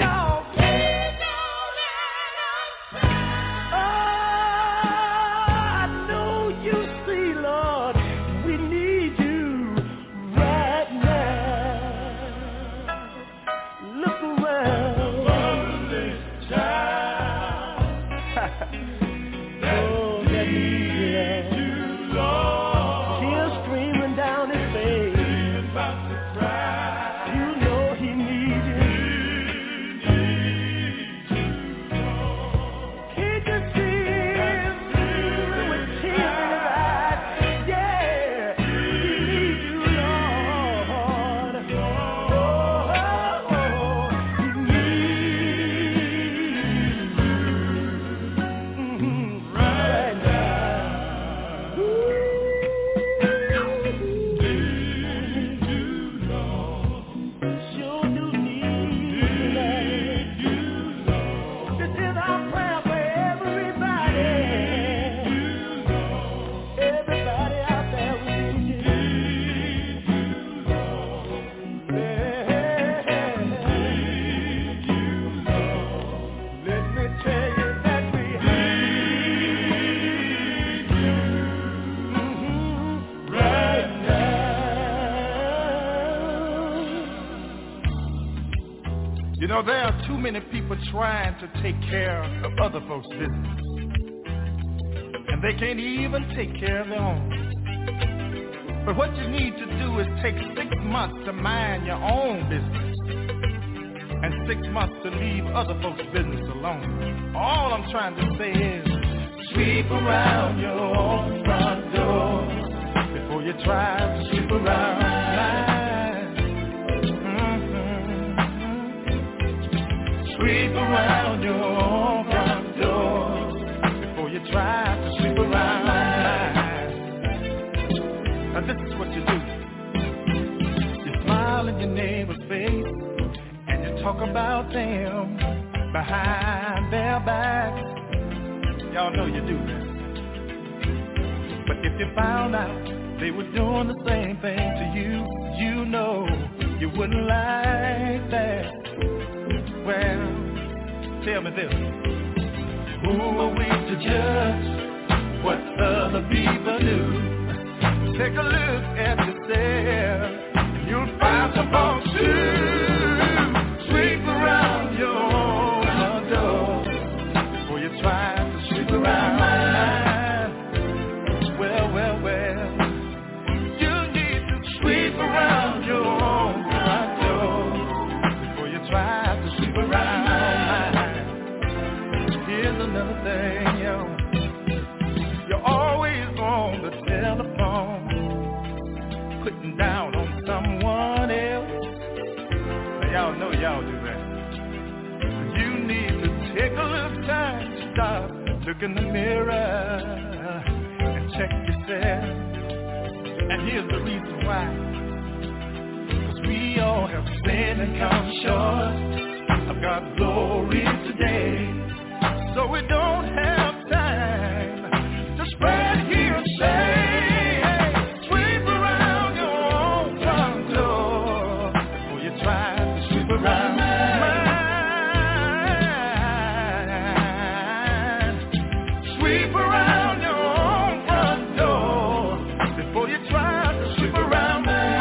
You know, there are too many people trying to take care of other folks' business, and they can't even take care of their own. But what you need to do is take six months to mind your own business and six months to leave other folks' business alone. All I'm trying to say is sweep around your own front door before you try to sweep around mine. Sweep around your own front door before you try to sweep around mine. Now this is what you do. You smile in your neighbor's face and you talk about them behind their backs. Y'all know you do that. But if you found out they were doing the same thing to you, you know you wouldn't like that. Well, tell me this. Who are we to judge what other people do? Take a look at yourself and you'll find some folks too. Sweep around your own door before you try to sweep around mine. Well, well, well, you need to sweep around your own front door before you try to sweep around mine. Here's another thing, yo. You're always on the telephone, putting down on someone else. Now, y'all know y'all do that. You need to take a little time to stop, look in the mirror, and check yourself. And here's the reason why. Cause we all have sinned and come short of God's glory today. So we don't have time to spread hearsay. Sweep around your own front door before you try to sweep around mine. Sweep around your own front door before you try to sweep around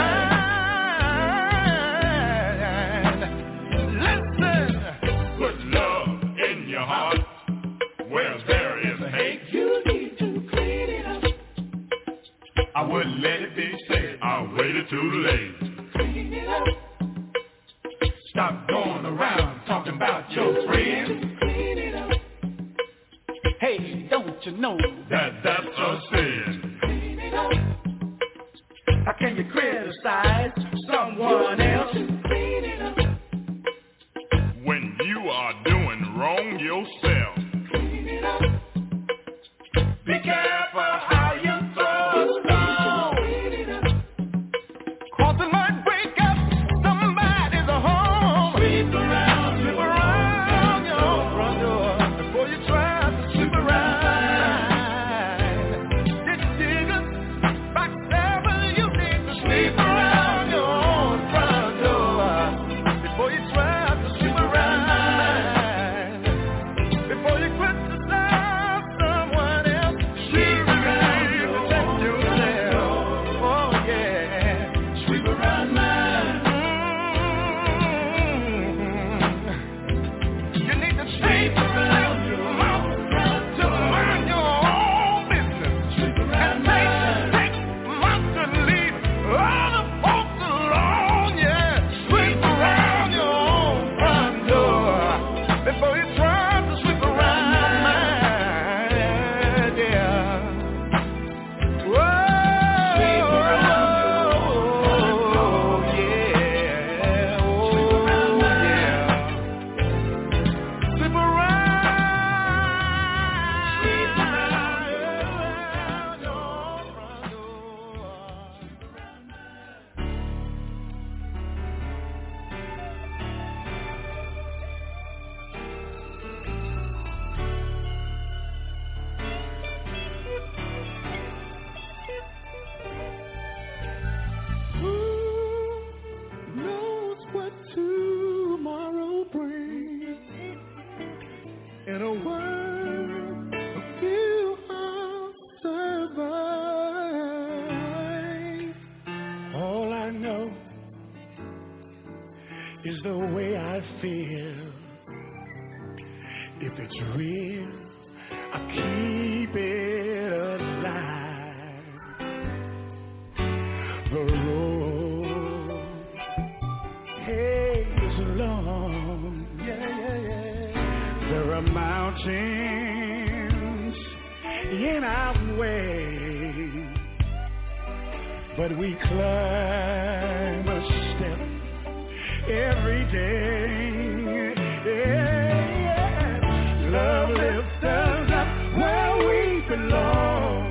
mine. Listen, Put love in your heart. Where there is hate, you need to clean it up. I wouldn't let it be said. I waited too late. Clean it up. Stop going around talking about your friends. Clean it up. Hey, don't you know That that's a sin. clean it up? How can you criticize someone else? Clean it up. When you are doing wrong yourself. Clean it up. Be careful how you throw a stone. Clean it up. Cause it might break up somebody's home. Sweep around, sweep around your front door before you try to sweep around. Ditch diggers, backstabbers, you need to sweep around your own front door before you try to sweep around. Before you criticize someone else, sweep around, protect yourself. Oh yeah, sweep around mine. Mm. You need to sweep around your mouth to mind your own business. Sweep around mine. Take months to leave other folks alone. Yeah, sweep around your own front door before you try to sweep around mine. Yeah. Whoa. Sweep around your yeah. Sweep around yeah. Sweep around. Sweep around your front door. Who knows what tomorrow brings? In a world of few I'll survive. All I know is the way I feel. If it's real, I keep it alive. The road, hey, is long. Yeah, yeah, yeah. There are mountains in our way, but we climb a step every day. Yeah. Love lifts us up where we belong,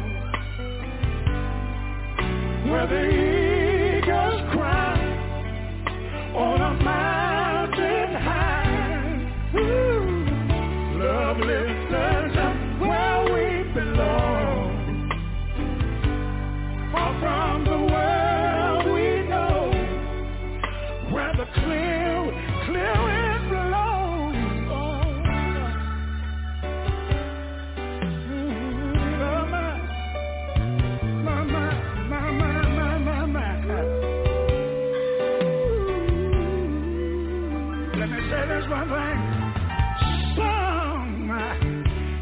where the eagles cry on a mountain high. Ooh. Love lifts us up where we belong, far from the world we know, where the clear, clear wind blows. Oh, mm, oh my, my, my, my, my, my, my, my. Let me say this one thing. Some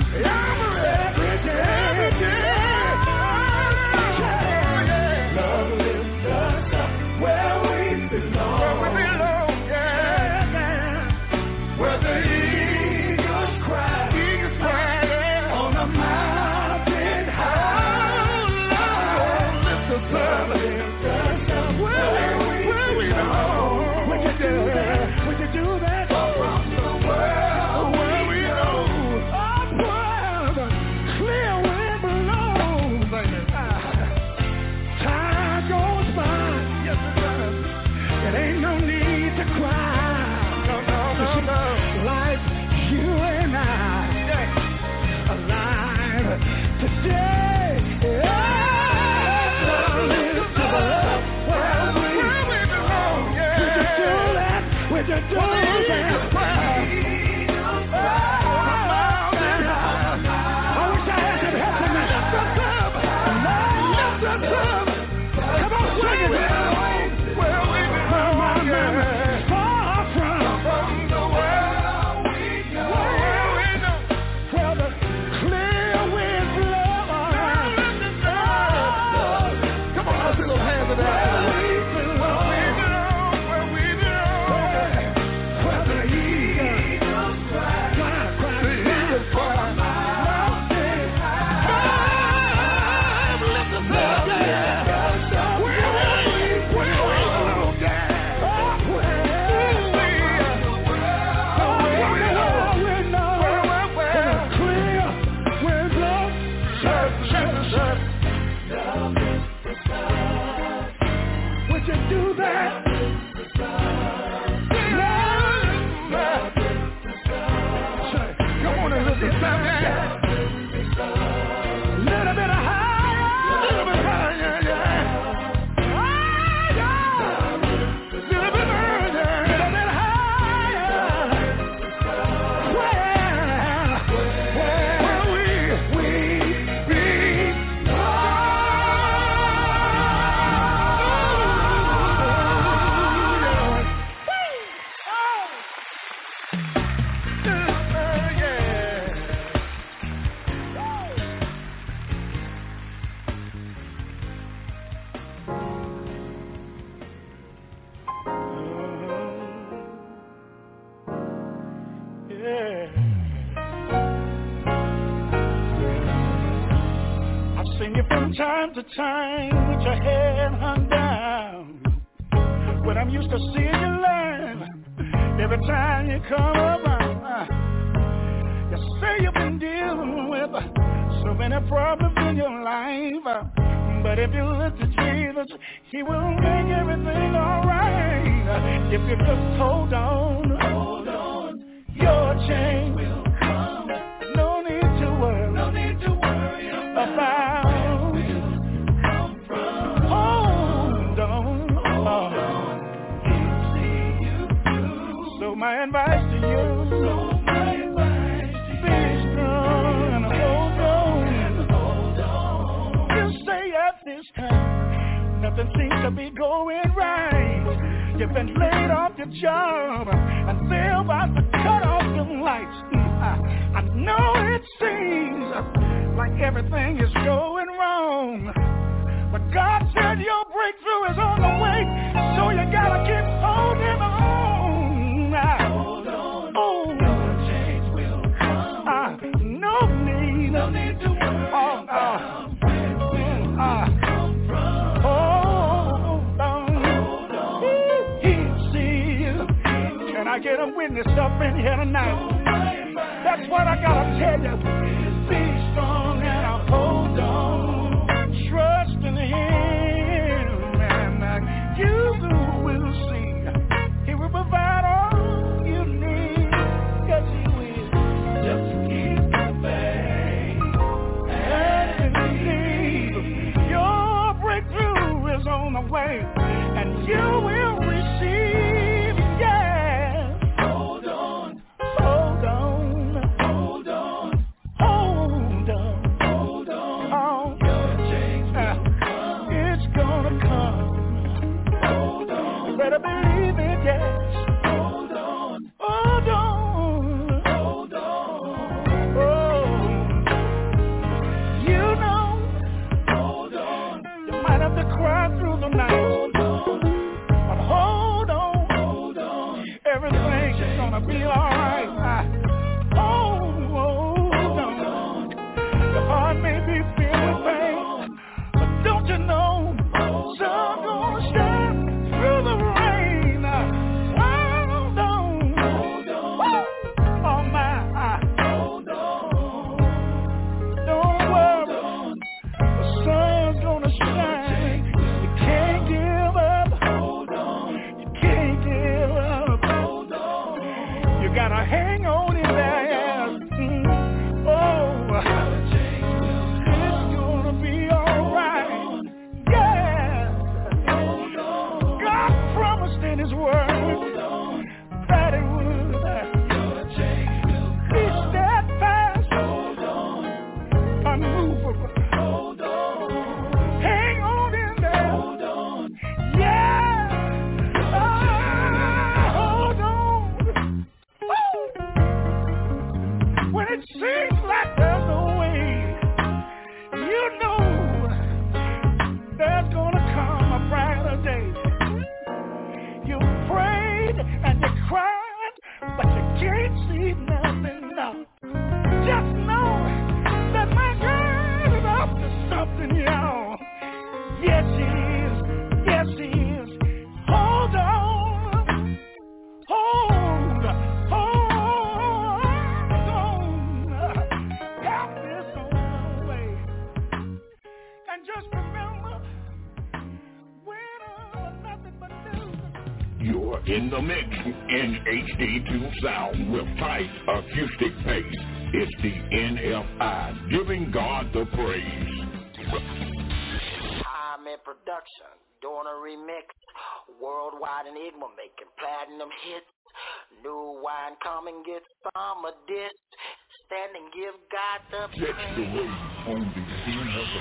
Time to time with your head hung down, when I'm used to seeing you laugh every time you come around. Uh, you say you've been dealing with so many problems in your life, uh, but if you look to Jesus, He will make everything alright. Uh, if you just hold on, hold on, your change will come. No need to worry, no need to worry about. My advice to you, so my advice to you, be strong and hold on, and hold on. You say at this time, nothing seems to be going right. You've been laid off your job, and they're about to cut off your lights. I, I know it seems like everything is going wrong, but God said your breakthrough is on the way, so you gotta keep holding on. Hold on, oh, your change will come. Uh, no need, no need to worry oh, about uh, where will uh, come from. Hold on, hold on. He'll see you. Can I get a witness up in here tonight? That's what I gotta tell you. Be strong and hold on. Trust in Him, and you will see He will provide all. On the way, and you will receive, yes. Hold on, hold on, hold on, You're in the mix in H D two sound with tight acoustic bass. It's the N F I, giving God the praise. I'm in production, doing a remix. Worldwide Enigma making platinum hits. New wine, come and get some of this. Stand and give God the praise. Catch the wave on the N F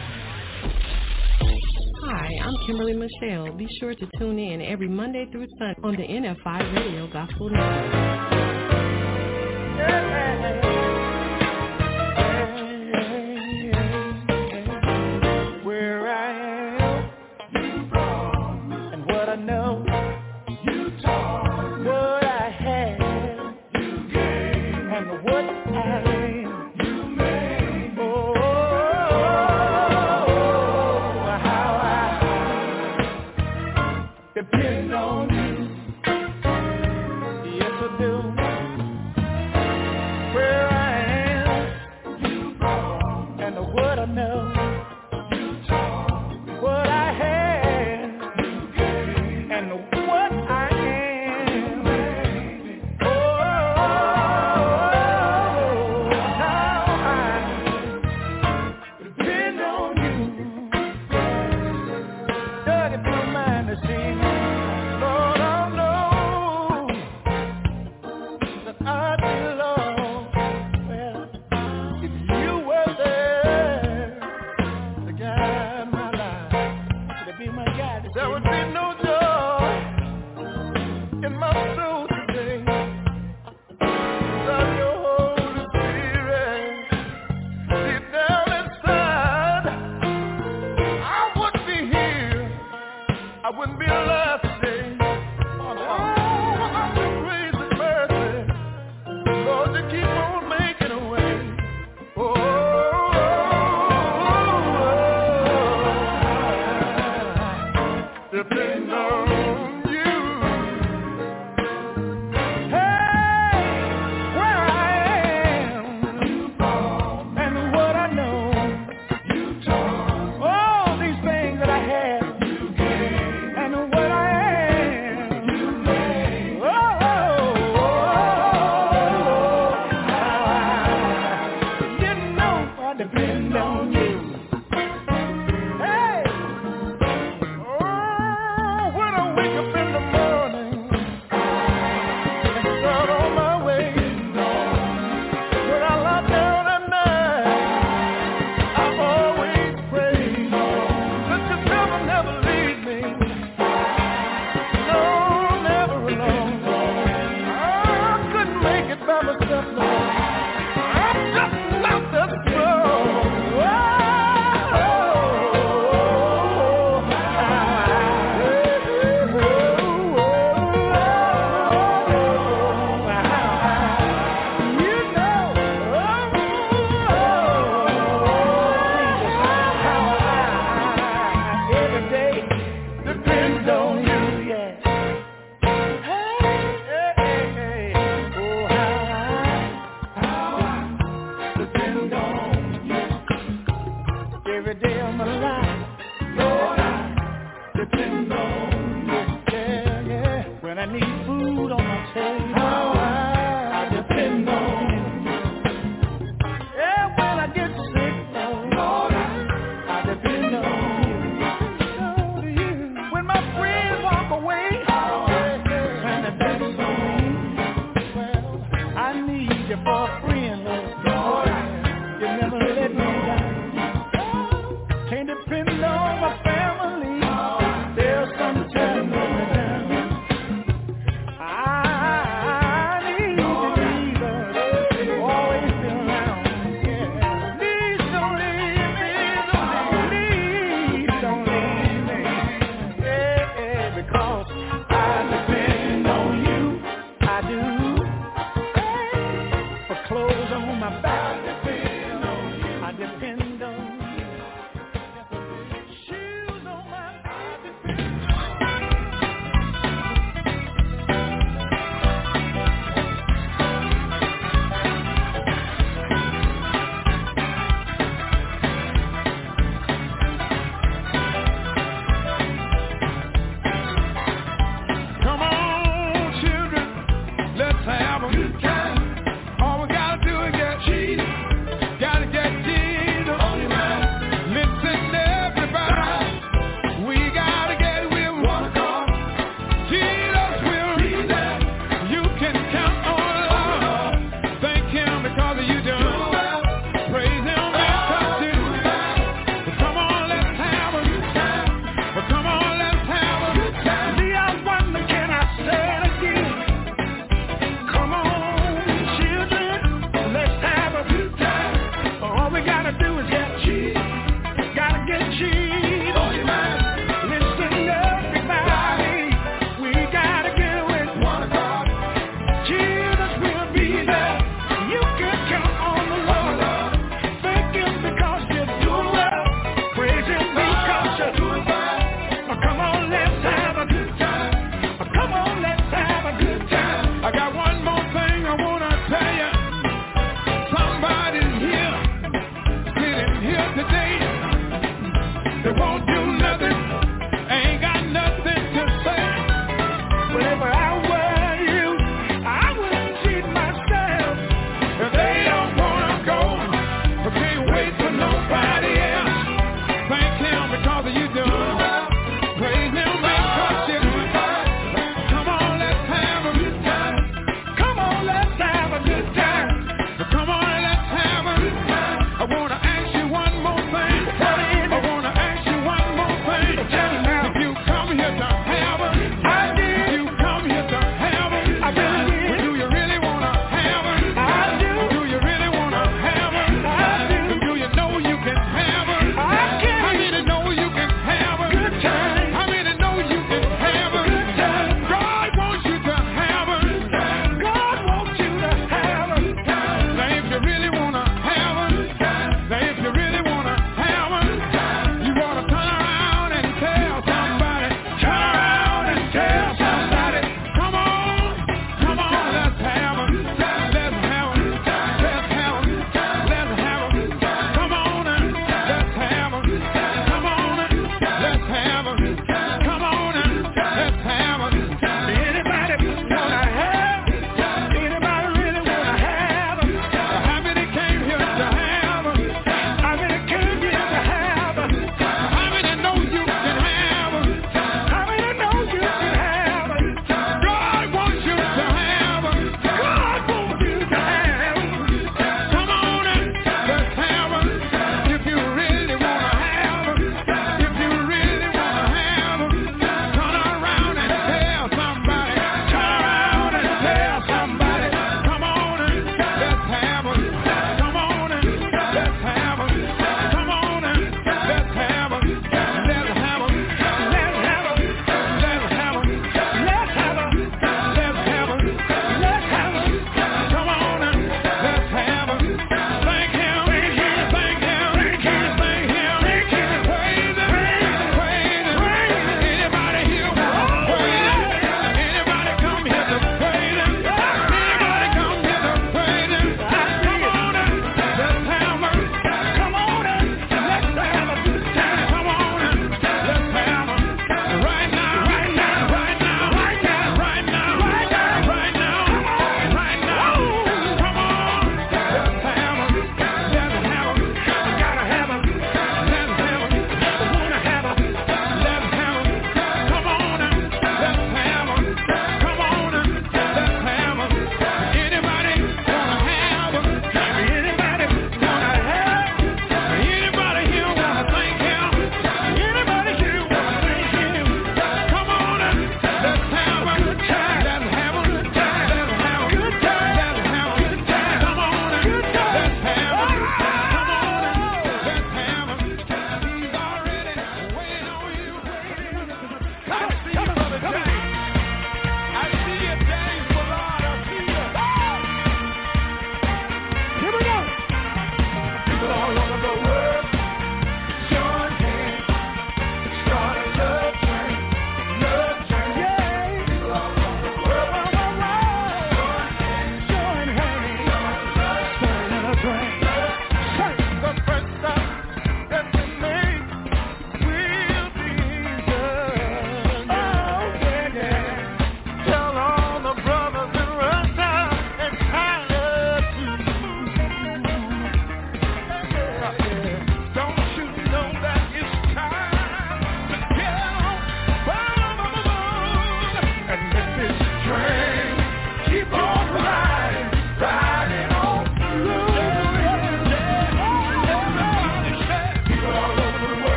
I. Hi, I'm Kimberly Michelle. Be sure to tune in every Monday through Sunday on the N F I Radio Gospel Network. Where I am, you brought, and what I know, you taught, what I had, you gave, and what I am, you made. Oh, how I depend on you. Yes, I do. Where I am, you brought, and what I know, you taught, what I had, you gave, and what I am. Oh, how I depend on you. Dug into my mind to see, Lord, I know that I belong. Well, if you were there to guide my life, to be my guide, there would be no joy in my soul today without your Holy Spirit deep down inside. I wouldn't be here, I wouldn't be alive today. Oh, I'm your grace and mercy, Lord, you keep on making a way. Oh, depend on you. Hey, where I am, and what I know, you taught. All these things that I have, you gave, and what I am, you made. Oh, you know I depend on you. Hey, oh, when I wake up in the morning and start on my way, when I lie down at night, I always pray that you never, never leave me. No, never alone. I couldn't make it by myself, Lord. I'm just not that strong. Oh, you know, every day depends on you, yeah. Hey, hey, hey, oh, how I depend on you. Every day of my life, Lord, I depend on you. Yeah, yeah. When I need food on my table, how I depend on you. Yeah, when I get sick, Lord, I depend on you. On you. When my friends walk away, and the back's on me, well, I need you for a friend, Lord. You never let me down. Can't depend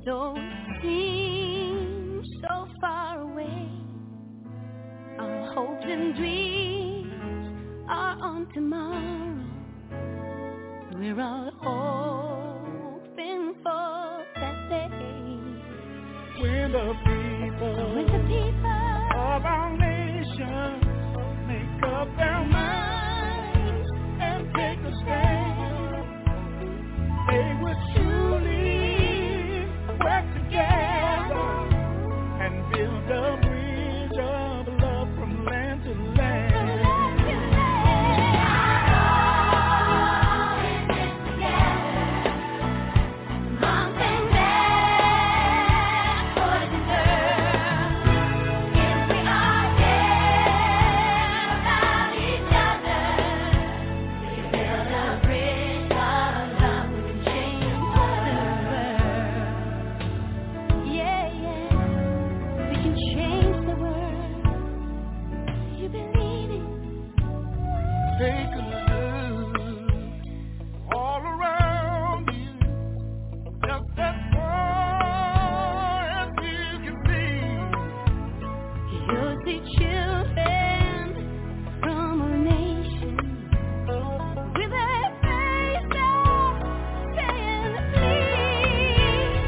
Though it seems so far away, our hopes and dreams are on tomorrow. We're all hoping for that day when the people, when the people of our nation make up their minds and take a stand, they will truly work together and build a bridge of love from land to land. From land to land. All in this together, moms and dads, boys and girls. If we all care about each other, we can build a bridge of love. We can change the world. Yeah, yeah. We can change the world. You believe it? Take a look all around you, just as far as you can see. You'll see children from our nation with their faces saying please.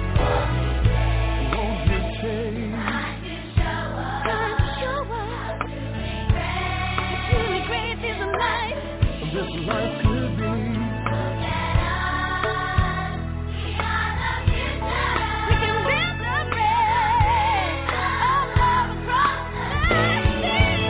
Won't you change? Time to show us. It's really great, there's a life. This life could be. We can build a bridge of love across the sea,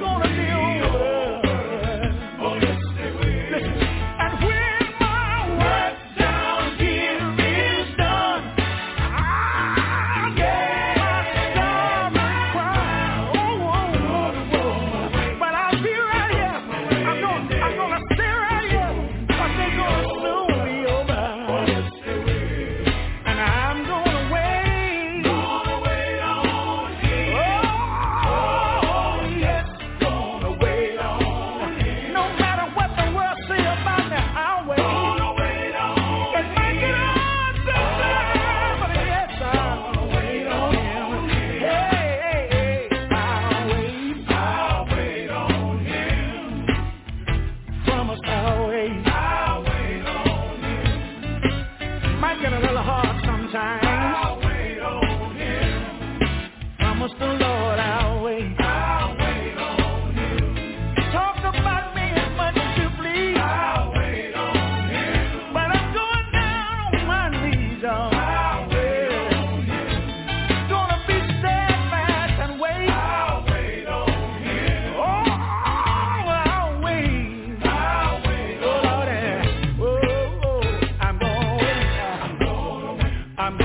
One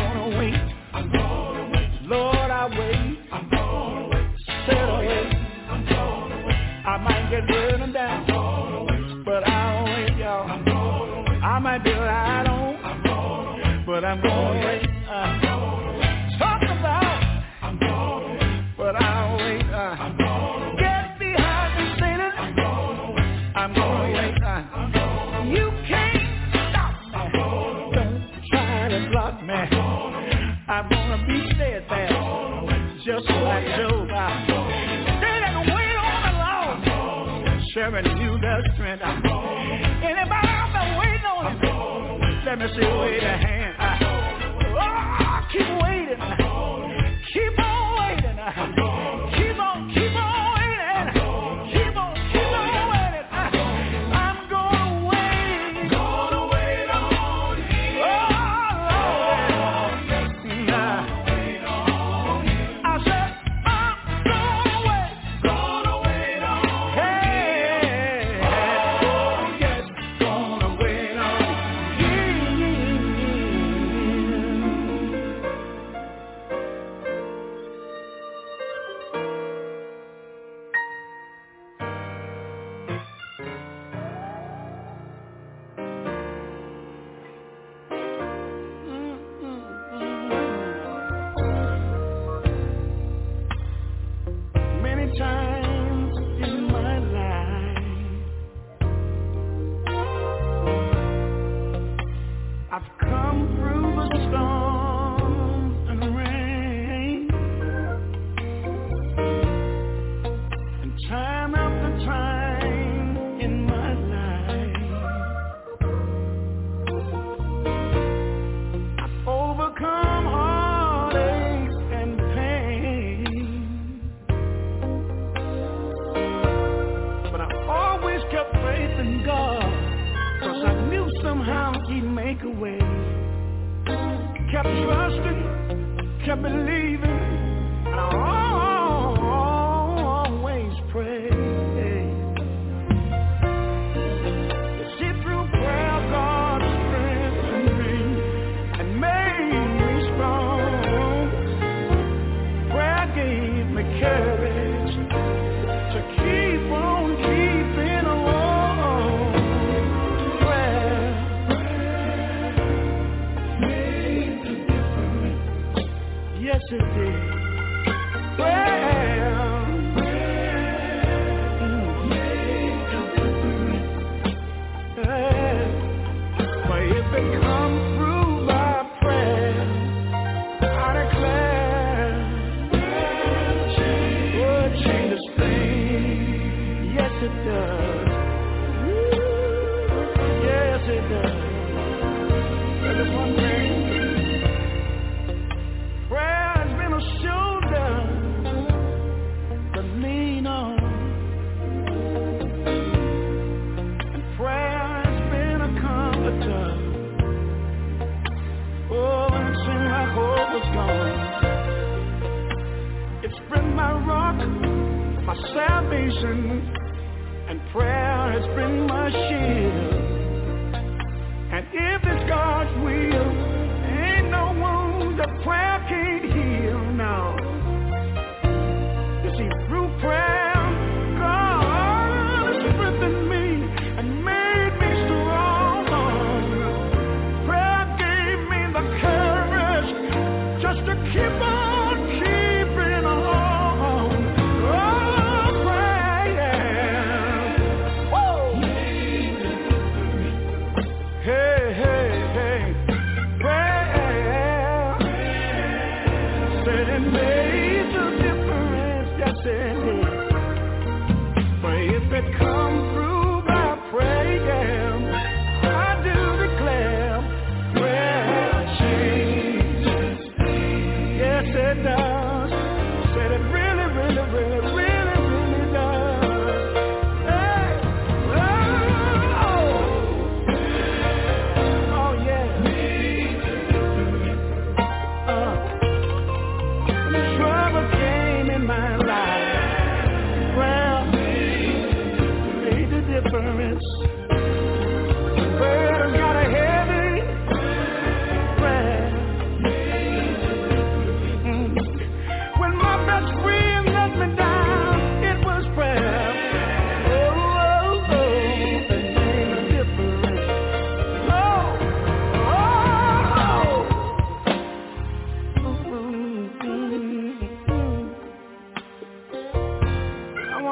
gonna wait. I'm gonna wait. Lord, I wait. I'm gonna wait. Said I wait. I'm gonna wait. I might get burdened down, but I'll wait, y'all. I'm gonna wait. I might be lied on, I'm gonna wait. But I'm gonna wait. Uh, talk about, I'm gonna wait. But I'll wait. Uh, I'm gonna get behind me, Satan. I'm gonna wait. I'm gonna wait. Uh, you can't stop me. Don't try to block me. I'm gonna be steadfast, just like Job. They that wait on the Lord, sharing you the strength. Anybody out there waiting on him? Let me see, wave a hand. Oh, keep waiting. Keep on waiting. Keep on, keep on waiting. Keep on, keep on waiting. I'm gonna wait. Gonna wait on you. Oh, Lord. Nah. I said, I'm gonna wait. Gonna wait on you. Hey, oh, yes, gonna wait on you. Many times in my life, I've come through the storm and rain, and time after time in my life, I've overcome heartaches and pain. But I always kept faith in God, 'cause I knew somehow He'd make a way. Kept trusting, kept believing, and I always prayed. You see, through prayer, God strengthened me and made me strong. Prayer gave me courage to keep on keeping on. Prayer made the difference. Yes, it did. Prayer made the difference. Yeah. But if it comes through by prayer, I declare, oh, it changes things. Yes, it does. Yes, it does. That is one thing. Prayer has been a shoulder to lean on, and prayer has been a comforter. Oh, when it seemed like hope was gone, it's been my rock, my salvation, and prayer has been my shield. And if it's God's will, ain't no wound that prayer can't heal. No. You see, through prayer, God strengthened me and made me strong. Prayer gave me the courage just to keep on keeping on. Oh, prayer. Woo! Hey, hey, hey. Prayer said it made the difference. Yes, it did. But if it comes through by prayer, I do declare prayer changes things. Yes, it does. Said it really, really, really, really, really does. Hey, oh, oh yeah. Uh, trouble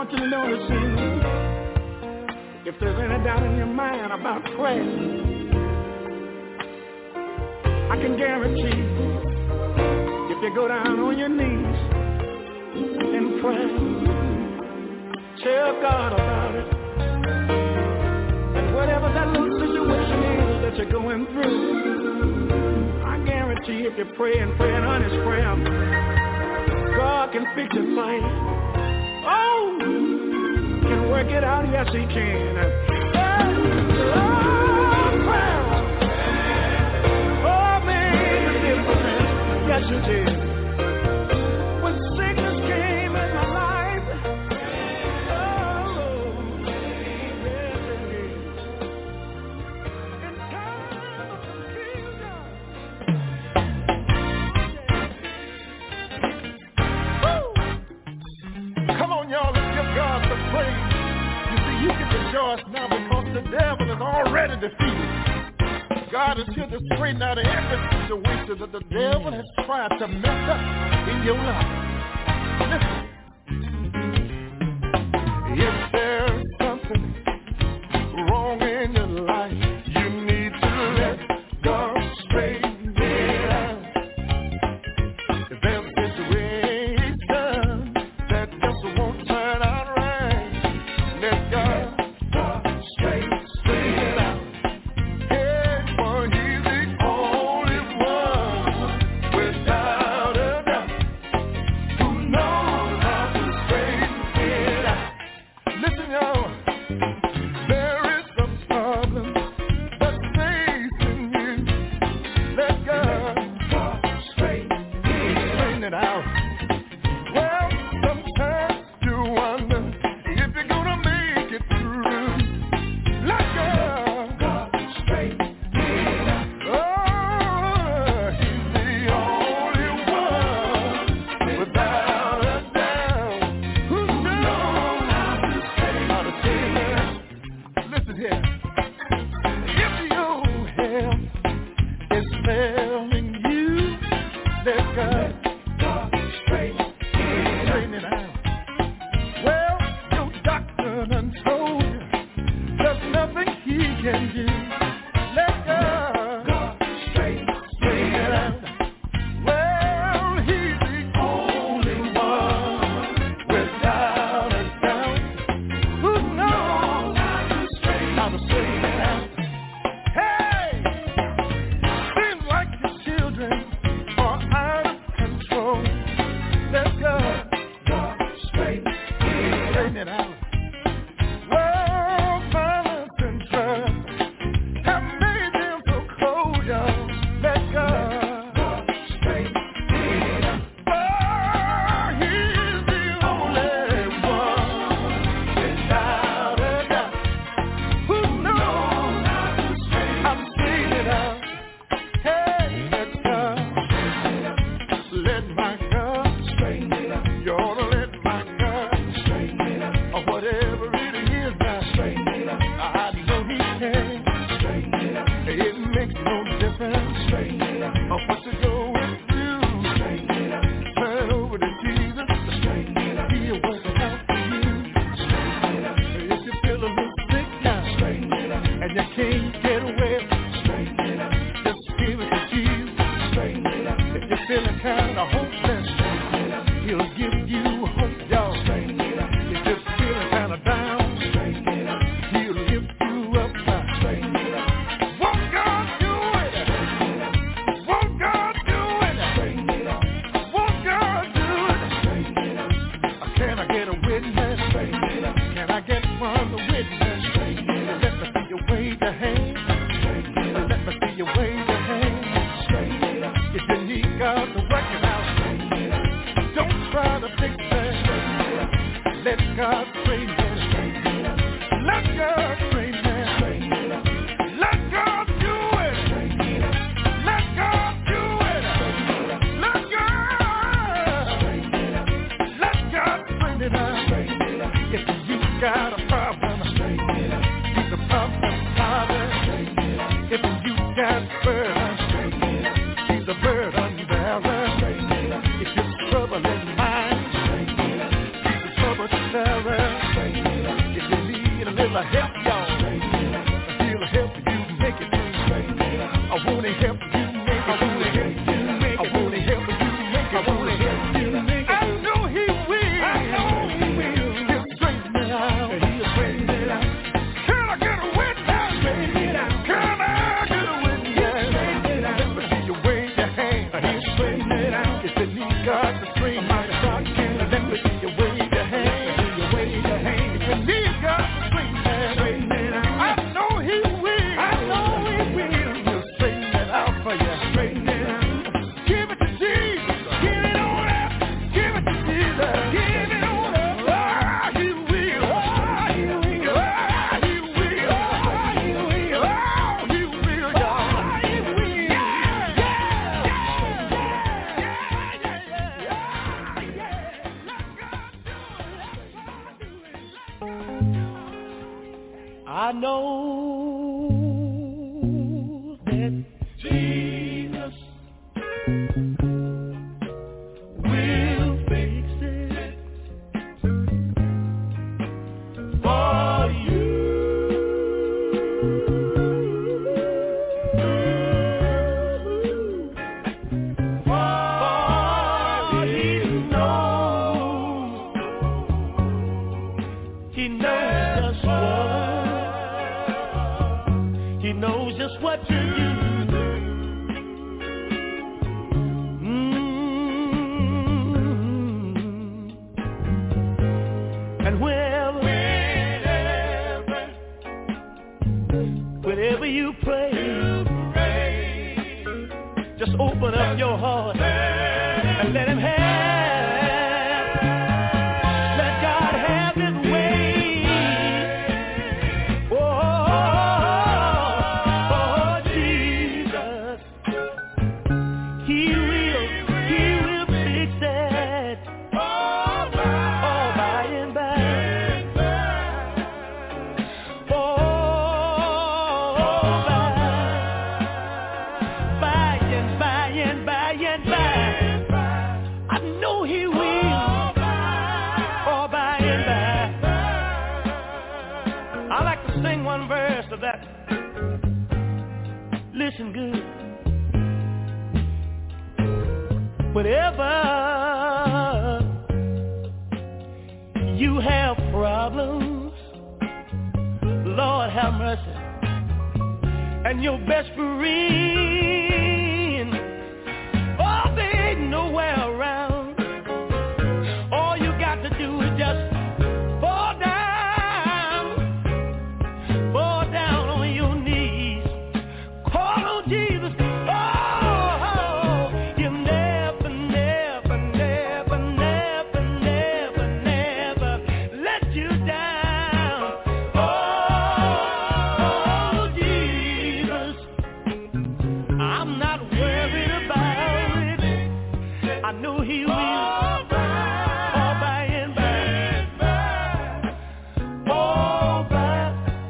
want you to know this evening, if there's any doubt in your mind about prayer, I can guarantee you, if you go down on your knees in prayer, tell God about it, and whatever that little situation is that you're going through, I guarantee you, if you pray and pray an honest prayer, God can fix your thing. Oh, can work it out, yes he can. Oh, prayer. Oh, made a difference, yes you did. When sickness came in my life, oh, yes it did. In time of confusion. Woo! Come on, y'all, let's give God some praise. You can rejoice now because the devil is already defeated. God is here to straighten out every situation that the devil has tried to mess up in your life. Listen. If there's something wrong in your life, you need to let God straighten it out. If there's a situation that just won't turn out right, let God straight, straight it out. Hey, for he's the only one, without a doubt, who knows how to straighten it out. Listen, y'all, there is some problem that's facing you. Let God straight, straighten it out. Well, sometimes you wonder if you're gonna make it through. Let God straight it out. Oh, he's the only one, without a doubt, who knows how to straighten it out. Listen here. If your health is failing you, let God straighten it out. Well, your doctor done told you there's nothing he can do. Let God straighten it out. Well, he's the only one, without a doubt, who knows how to straighten it out. Hey, seems like your children are out of control. Let God straighten it out. Well, violence and drugs have made them so cold, y'all. Let God straighten it out. Oh, he's the only one, without a doubt, who knows how to straighten it out. Hey, let God, let my God straighten it out. You ought to let my God straighten it out. Or whatever it is now, straighten it out. I know he can straighten it out. It makes no difference, straighten it out. Or what you're going through, straighten it out. Turn over to Jesus, straighten it out. He'll work it out for you, straighten it out. If you feel a little sick now, straighten it out. And you can't get well, straighten it out. Just give it to Jesus, straighten it out. If you're feeling kind of hopeless, straighten it out. He'll give you hope, y'all, straighten it out. If you're feeling kind of down, straighten it out. He'll lift you up now, straighten it out. Won't God do it? Straighten it out. Won't God do it? Straighten it out. Won't God do it? Straighten it out. Can I get a witness? Straighten it out. Can I get one witness? Straighten it out. Let me see you wave your hand. Straighten it out. Let me see you wave your hand. Straighten it out. If you need God to work it out, straighten it out. Don't try to fix it. Straighten it out. Let God straighten it. Straighten it out. Let God straighten it. Straighten it out. Let God do it. Straighten it out. Let God do it. Straighten it out. Let God straighten it out. Let God straighten it out. Straighten it out. If you got a problem, straighten it out. He's a problem solver. Straighten it out. If you got burden, straighten it out. He's a burden bearer. Straighten it out. If you're troubling mind, straighten it out. He's a trouble teller. I know that Jesus will fix it for you. For he knows, he knows just what, he knows just what to do. Open up your heart and let him have, let God have his way. Oh, oh, Jesus, he will, he will fix it all by and by. Listen good. Whatever you have problems, Lord have mercy. And your best friend, oh, they ain't nowhere around. All you got to do is just fall down, fall down on your knees. Call on Jesus. Oh, he'll never, never, never, never, never, never let you down. Oh, Jesus, I'm not worried about it. I know he will. All by and by. All by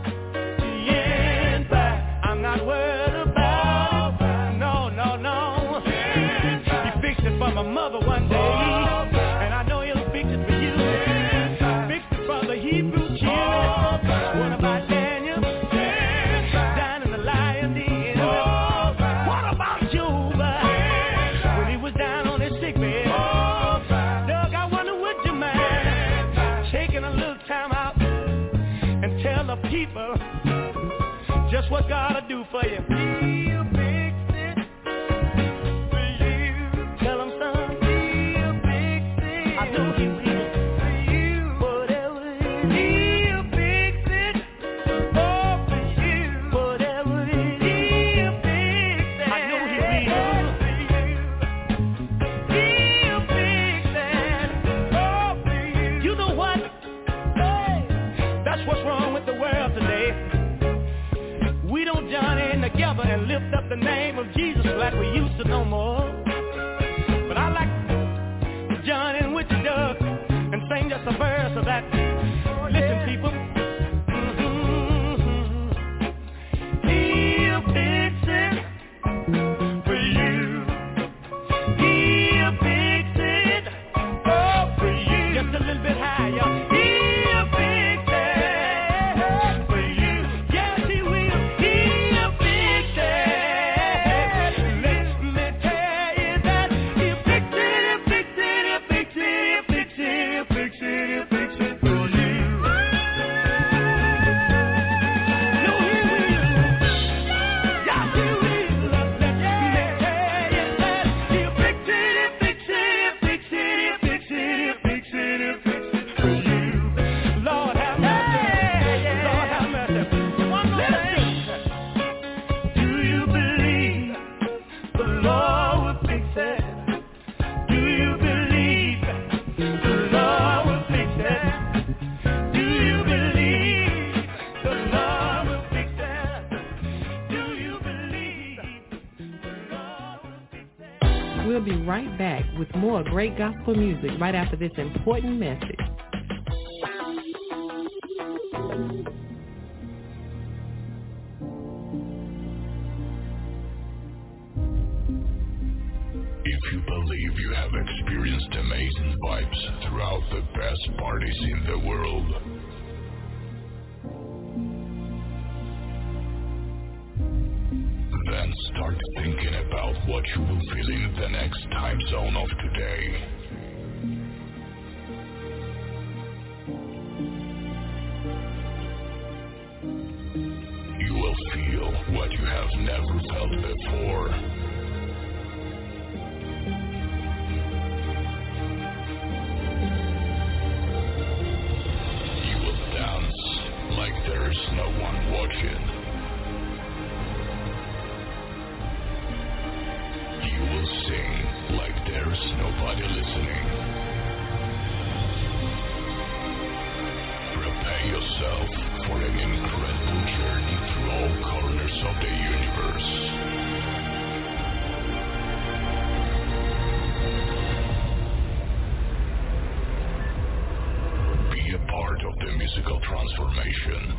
and by. I'm not worried about. No, no, no. He fixed it for my mother one day, and I know he'll fix it for you. Fixed it for the Hebrew children. What about Daniel? Down in the lion den. What about Job? When he was down on his sick bed. Doug, I wonder would you mind taking a little time out and tell the people just what God will do for you. He'll fix it for you. Tell him, son. He'll fix it. I know he will. For you. Whatever it is. He'll fix it. Oh, for you. Whatever it is. He'll fix it. I know he will. For you. He'll fix it. Oh, for you. You know what? Hey, that's what's wrong with the world today. We don't join in together and lift up the name of Jesus like we used to no more. But I like to join in with you, Doug, and sing just a verse of that. Listen, people. Mm-hmm. He'll fix it for you. He'll fix it, oh, for you. Just a little bit higher. He'll fix it for you. Yes, he will. He'll fix it. Let me tell you that he'll fix it, he'll fix it, he'll fix it, he'll fix it, he'll fix it, he'll fix it for you. No, he will. Yes, he will. Let me tell you that he'll fix it, he'll fix it, he'll fix it, he'll fix it, he'll fix it, he'll fix it for you. Lord have mercy. Lord have mercy. One more thing. Do you believe the Lord will fix it? Do you believe the Lord will fix it? Do you believe the Lord will fix it? Do you believe the Lord will fix it? We'll be right back with more great gospel music right after this important message. If you believe you have experienced amazing vibes throughout the best parties in the world, then start thinking about what you will feel in the next time zone of today. You will feel what you have never felt before. You will dance like there is no one watching. You will sing like there's nobody listening. Prepare yourself for an incredible journey through all corners of the universe. Be a part of the musical transformation.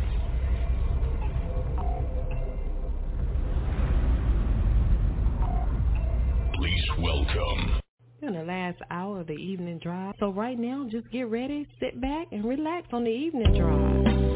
Please welcome. In the last hour of the evening drive. So right now, just get ready, sit back, and relax on the evening drive.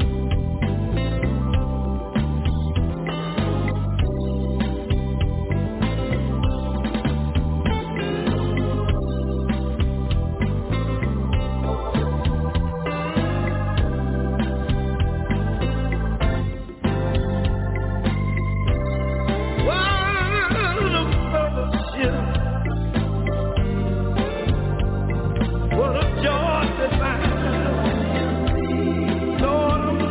What a joy divine. Lord, I'm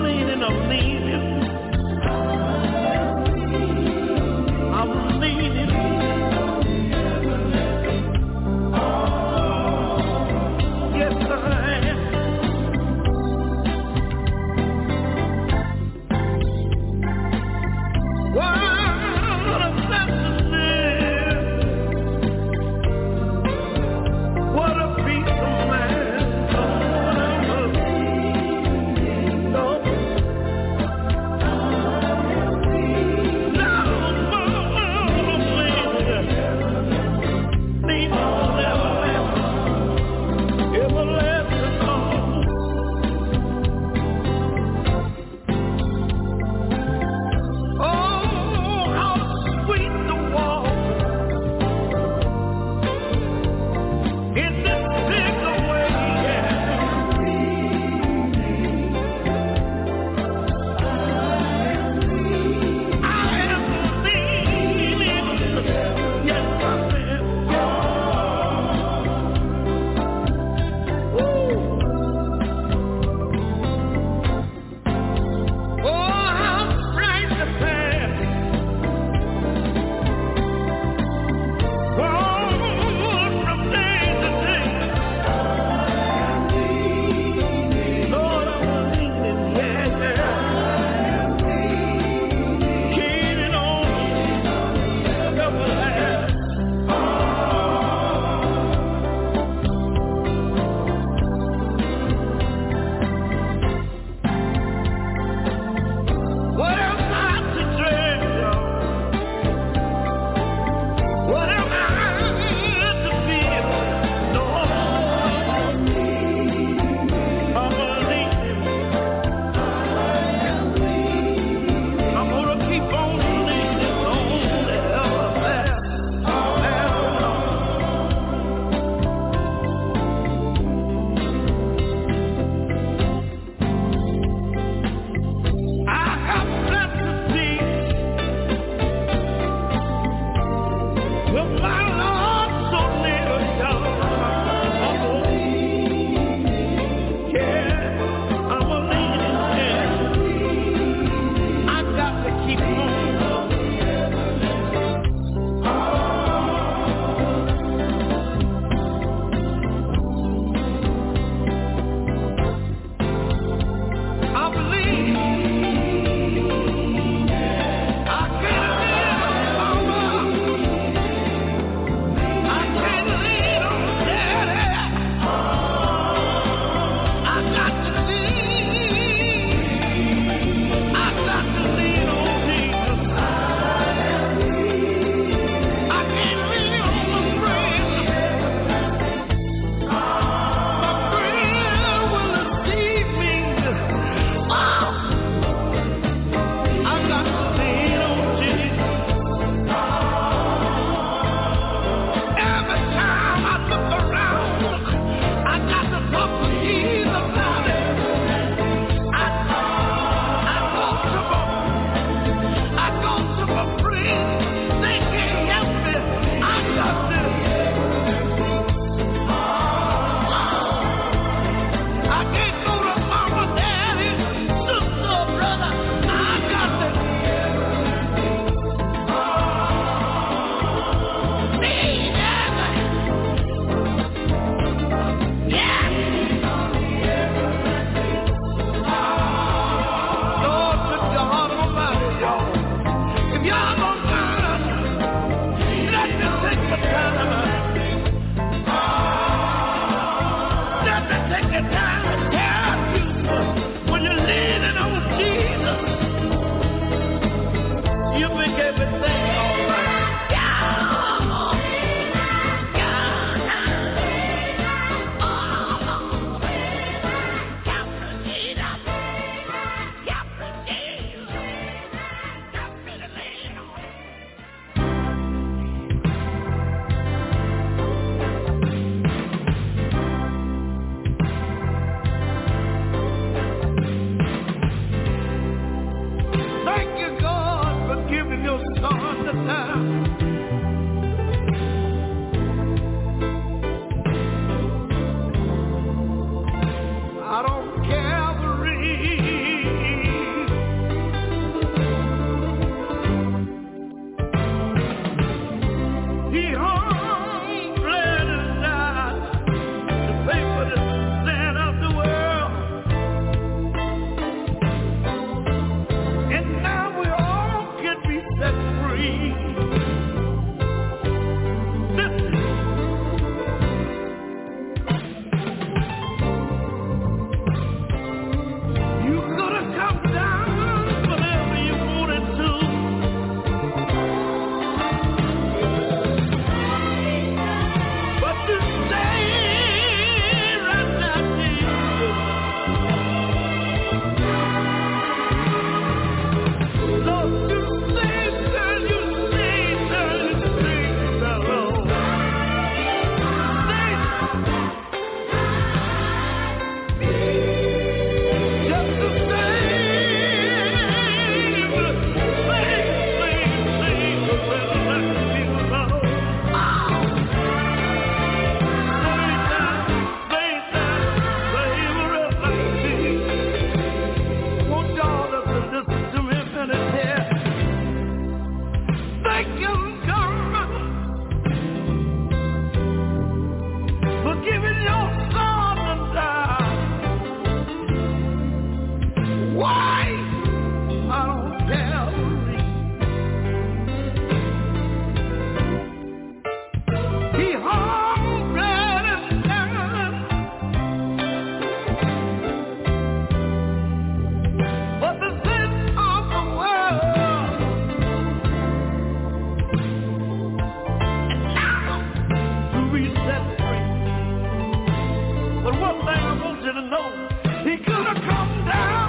set free. But one thing I want you to know, he could have come down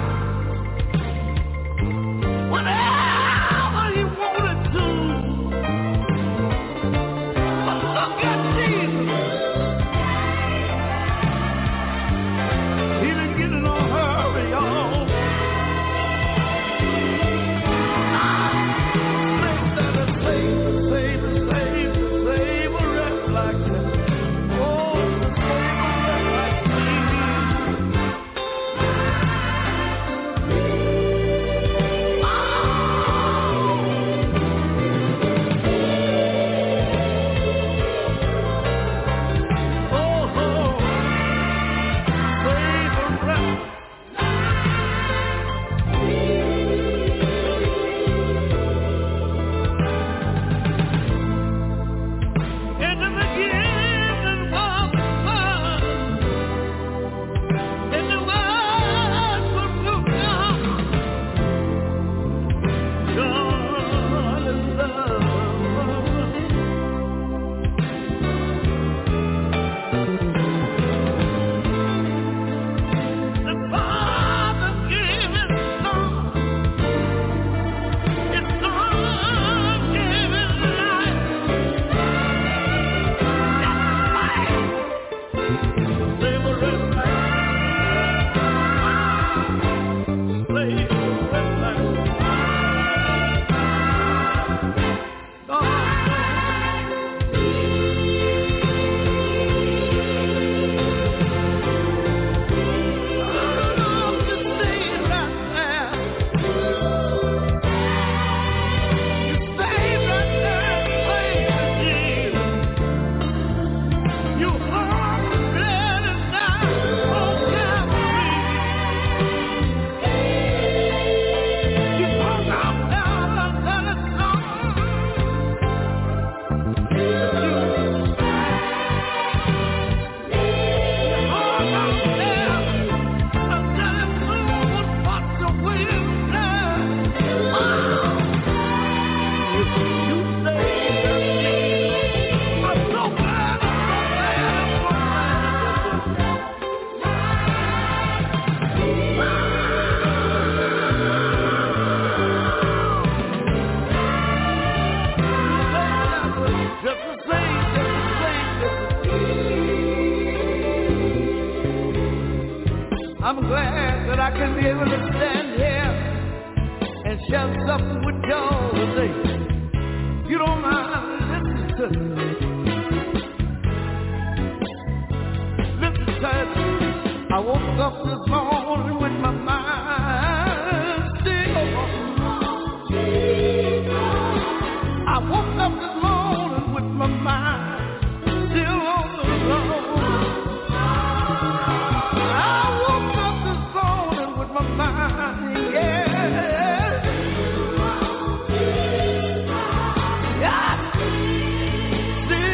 whenever he wanted to. But look at Jesus. He didn't get in a hurry, y'all. I'm glad that I can be able to stand here and share something with y'all today. You don't mind, listen to me. Listen to me. I woke up this morning with my mind still. I woke up this morning with my mind still on the floor. Yeah.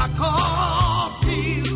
call Jesus.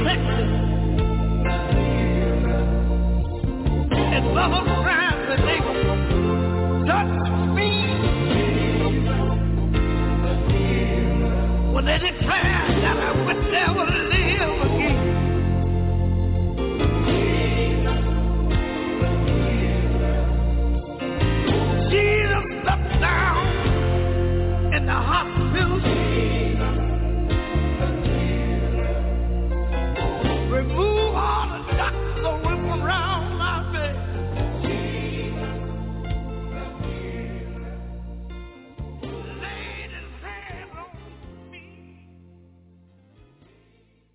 affected. And sometimes the neighbor touched me when they declared that I would never live again. Jesus stepped down in the hospital. Remove all the doctors that went around my bed. Laid his hand on me.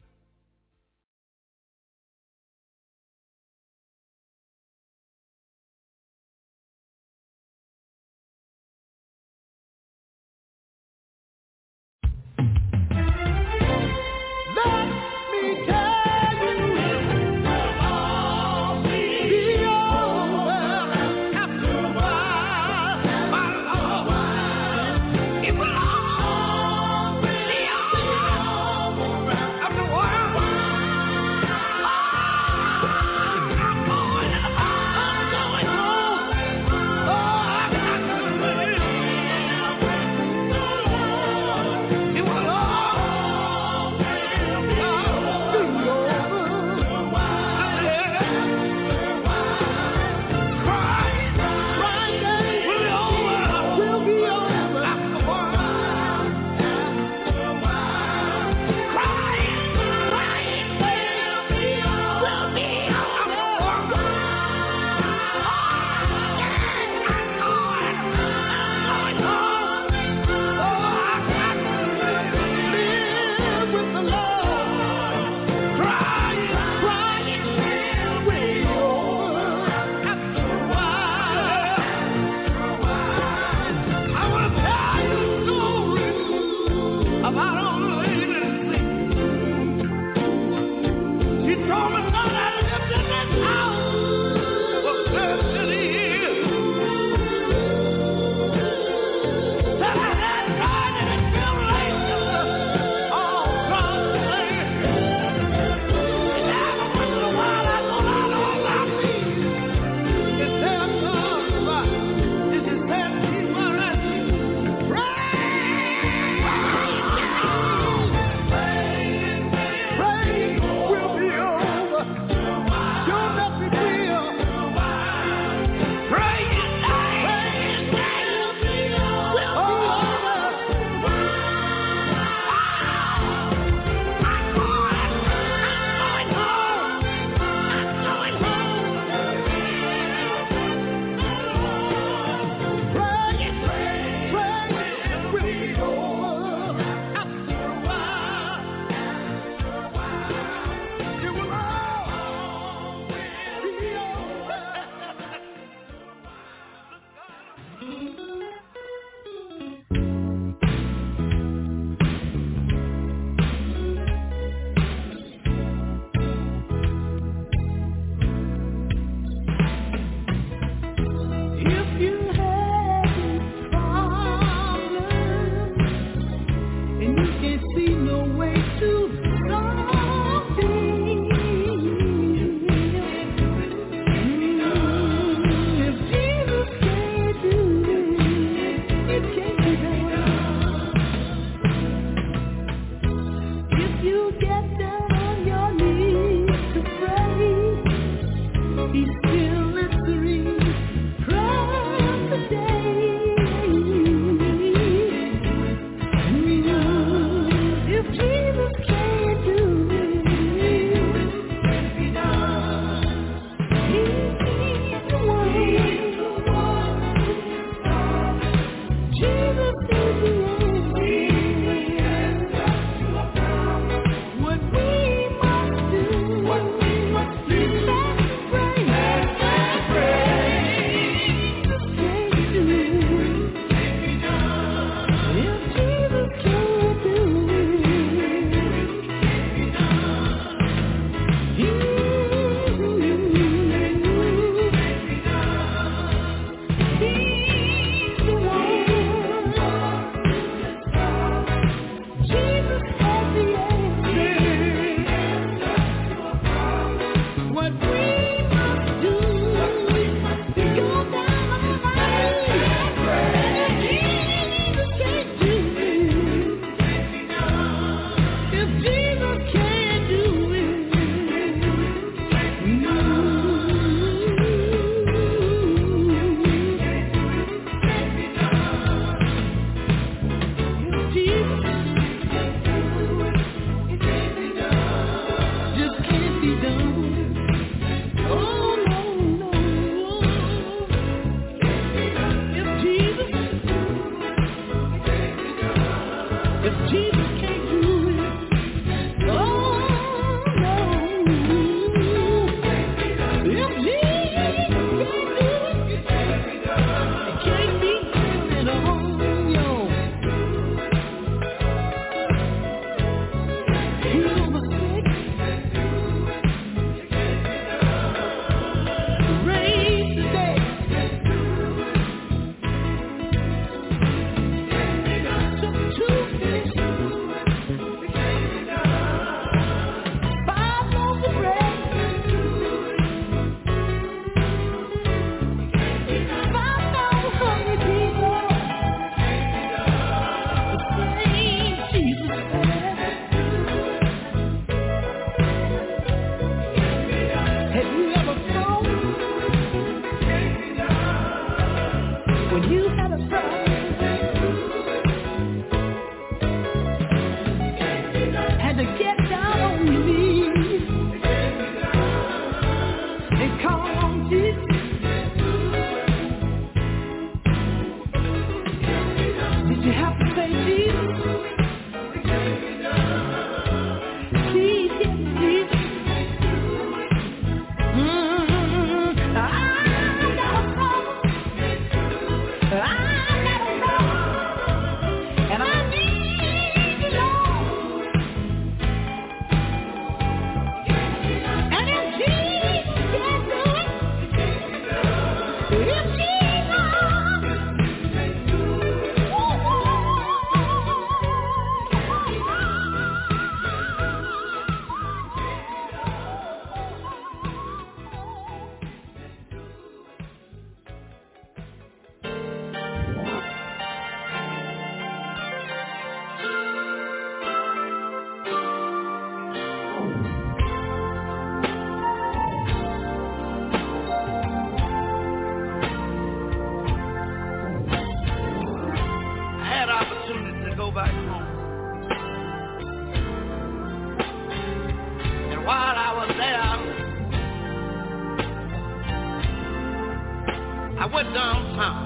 downtown.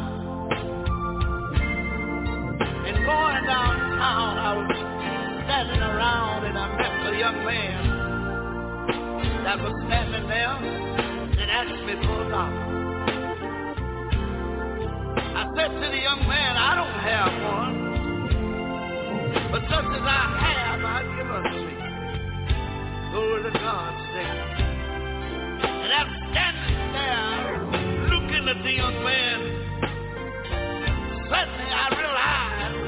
And going downtown, I was standing around and I met a young man that was standing there and asked me for a dollar. I said to the young man, I don't have one, but such as I have, I give unto you. Glory to God's name. And I'm standing there looking at the young man. Suddenly I realized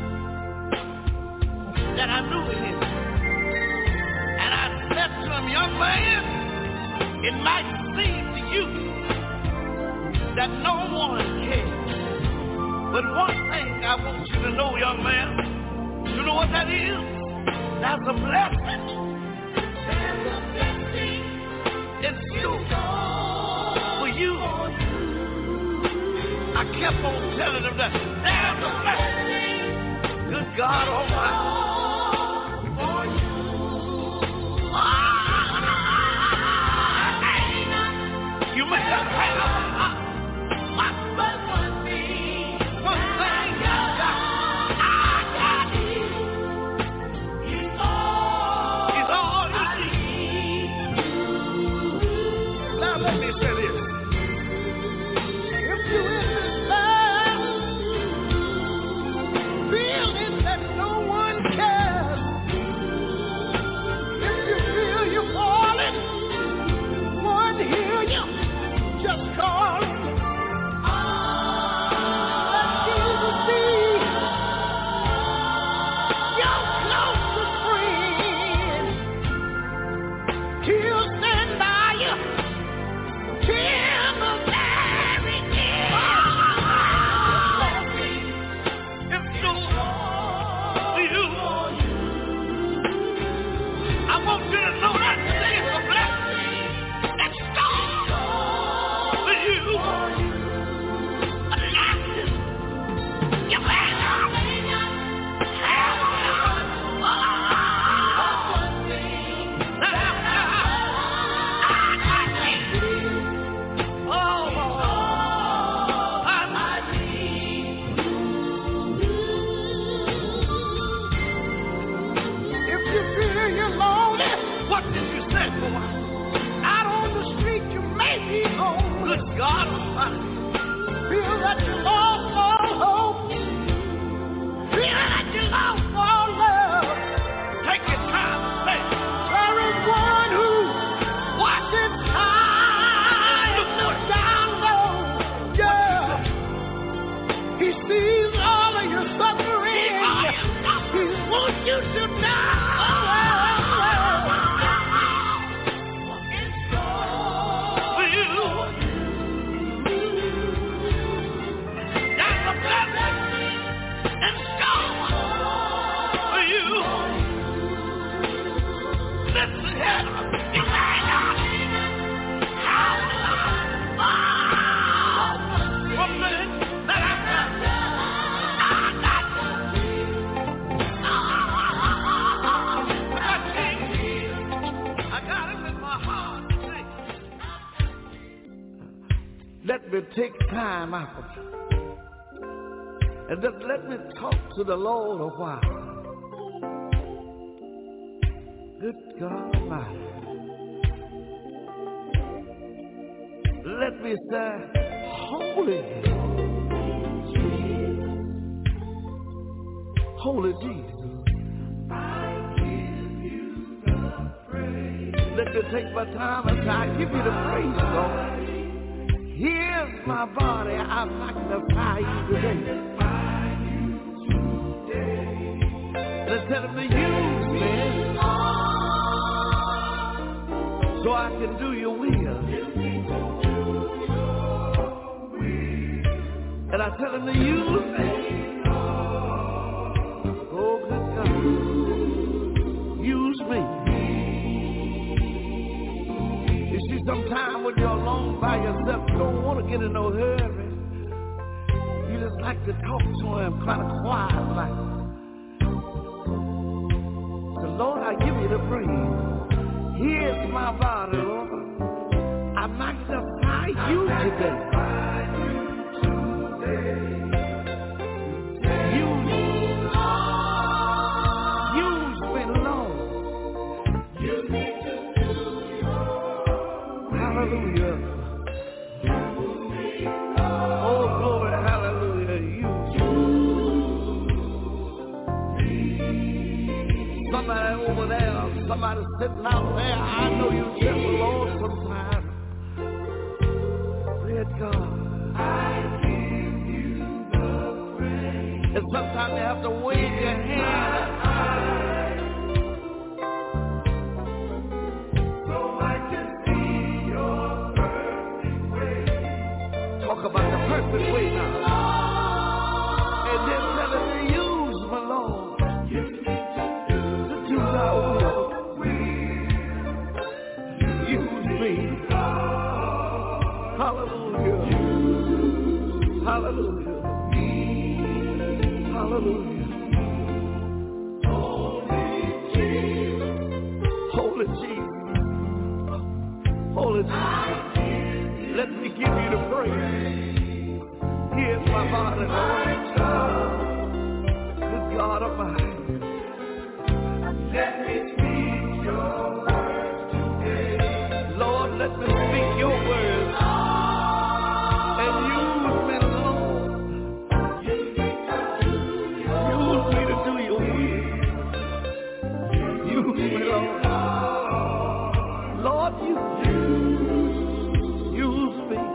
that I knew him. And I said to him, young man, it might seem to you that no one cares. But one thing I want you to know, young man, you know what that is? That's a blessing. There's a blessing. It's you. For you. I kept on telling him that there's a blessing. Good God Almighty. For you. You may have had my but one thing, one thing I got, I got you. He's all, he's all you need. Now let me say this. If you in this life, feeling that no one cares, if you feel you're falling, one hear you, just call him. Let Jesus be your closest friend. He'll stand by you till the very end. It's so for you. I want you to know that it's a blessing. It's gone for you. A blessing. You may not have one thing that I've got. I got you. Oh, I need. If you feel you're lonely, what did you say for? Out on the street you may be home. Good God Almighty. Feel that you lost all hope. Feel that you lost all love. Take your time and say, there is one who watches high and looks down low. Yeah. He sees all of your suffering. He wants you to know. For you. That's a blessing in store for you. Listen here. You may not have one thing that I've got. I got I got it in my heart. Let me take time out and just let me talk to the Lord a while. Good God Almighty. Let me say, holy, holy Jesus. Let me take my time and I give you the praise, Lord. Here's my body, I magnify you today. And instead of me use me, so I can do your will. And I tell him to use me. Oh, good God. Use me. You see, sometimes when you're alone by yourself, you don't want to get in no hurry. You just like to talk to him kind of quiet like. So Lord, I give you the praise. Here's my body, Lord. I magnify you today. somebody over there, somebody sitting out there. I know you serve the Lord sometime. Praise God. I give you the praise. And sometimes you have to wave your hand. So I can see your perfect way. Talk about the perfect way now. And then tell him to use my Lord. To do thy will. Use me. Hallelujah. Hallelujah. Hallelujah. Holy Jesus. Holy Jesus. Holy Jesus. Let me give you the praise. Here's my body, Lord. Good God Almighty. Let me speak your words today. Lord, let me speak your words. And use me, Lord. Use me to do your will. Use me, Lord. Lord, use, use me.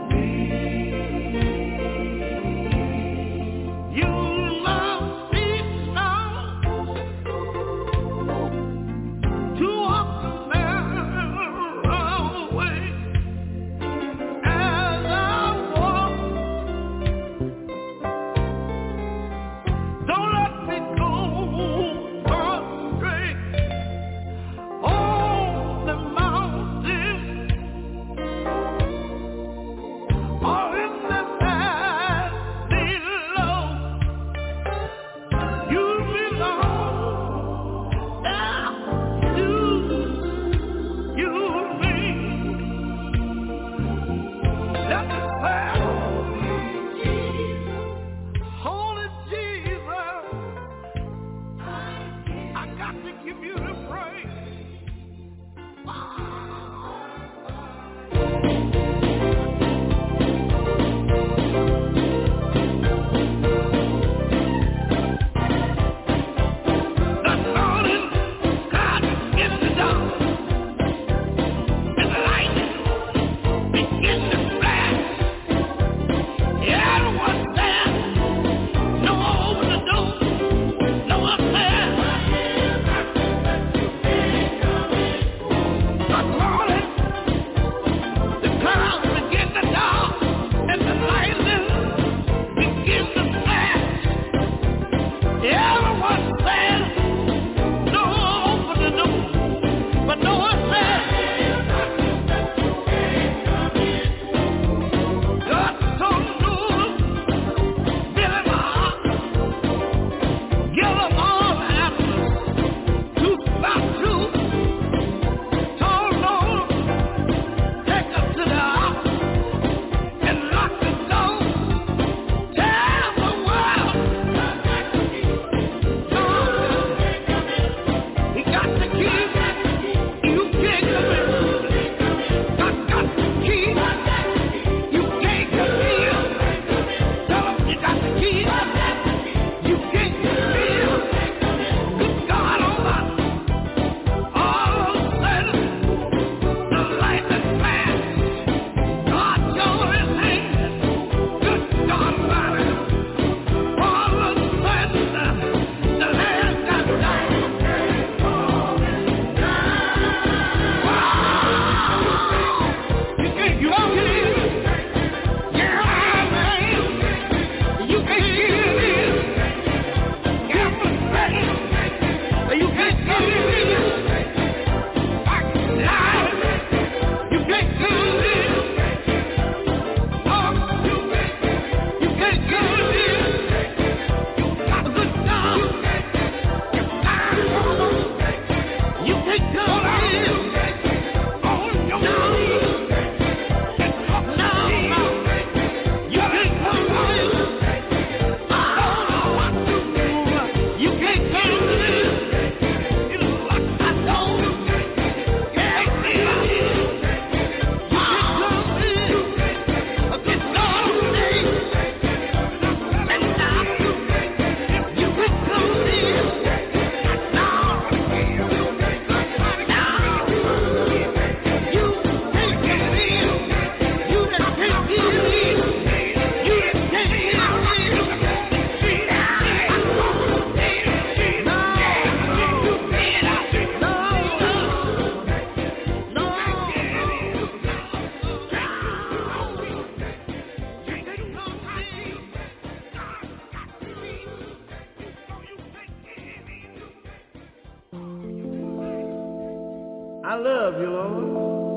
I love you, Lord.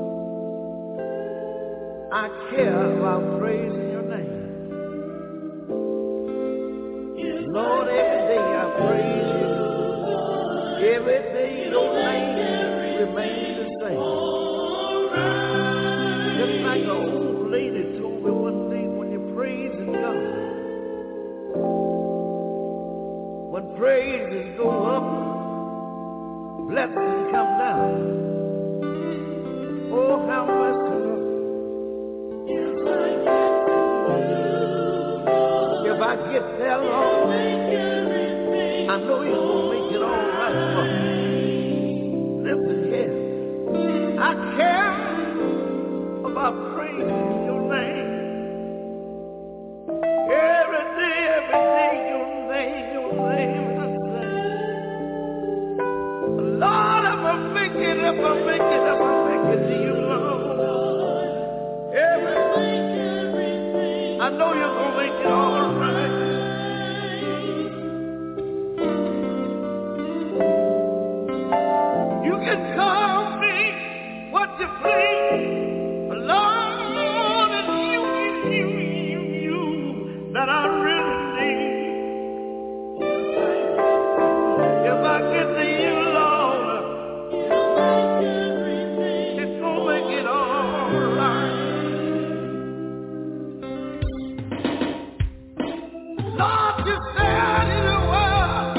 I care about praising your name. Lord, every day I praise you. Every day your name remains the same. Just like an old lady told me one day, when you're praising God, when praises go up, blessings come down. Oh, how much to love. If I get there, Lord, I know you're going to make it all right for me. Listen here. I care about praising your name. Every day, every day, your name, your name is the same. Lord, if I make it, if I make it, if I make it to you, Lord. Everything, I know you're going to make it all right. You can call me what you please. Lord, it's you, you, you, you that I really need. If I get to you, Lord, it's gonna make it all right. Lord, you said in the world,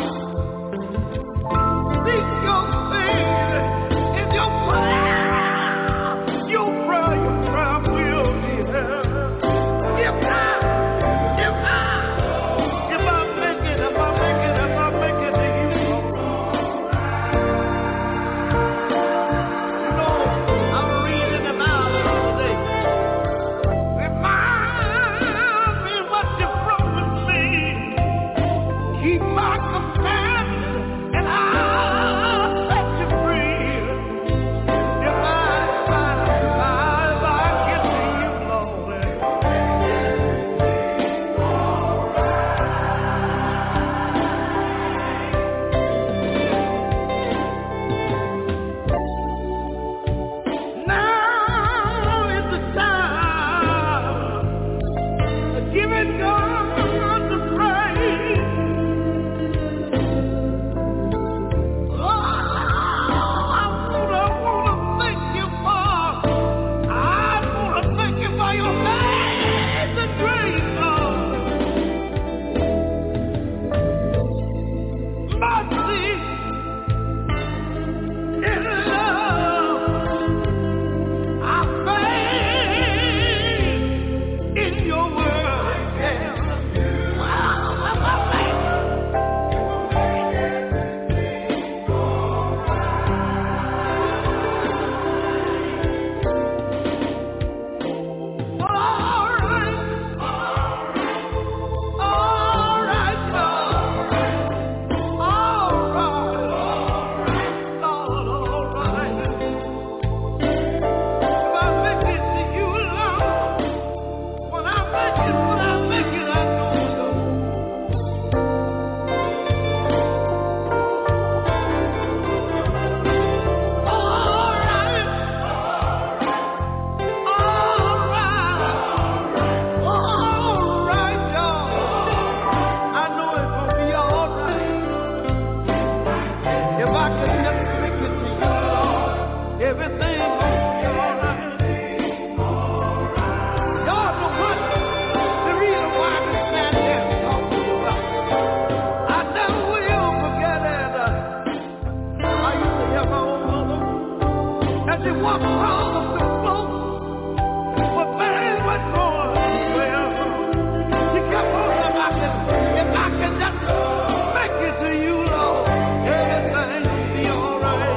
seek your face in your prayer, your prayer, your prayer will be heard. If I, if I, if I make it, if I make it, if I make it to you, you know, I'm reading the Bible all day. Remind me what you promised me. Keep my commandments and I'll set you free. If I, if I, if I, if I get to you, Lord, now is the time of giving God the praise. Oh, I wanna, wanna thank you for, I wanna thank you for your amazing grace, Lord. Mercy and love, I faith in your word. Yeah. Wow, I faith. All right, all right, Lord. All right, Lord, all right. If I make it to you, Lord, when I make it, when I make it, I know, Lord. All right, all right, all right, y'all. I know it's gonna be all right. If I could just make it to you, Lord, everything gonna be all right. Y'all know what? The reason why I can stand here and talk to you about it, I never will forget it. I used to hear my own mother as she walked around the floor. But man, what's wrong? Well, she kept on if I can, if I can just make it to you, Lord, everything will be all right.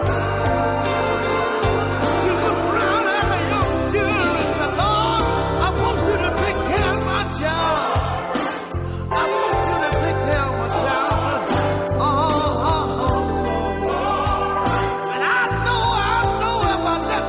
You look around at your children and say, Lord, I want you to take care of my child. I want you to take care of my child. Oh, oh, oh, oh. And I know, I know if I let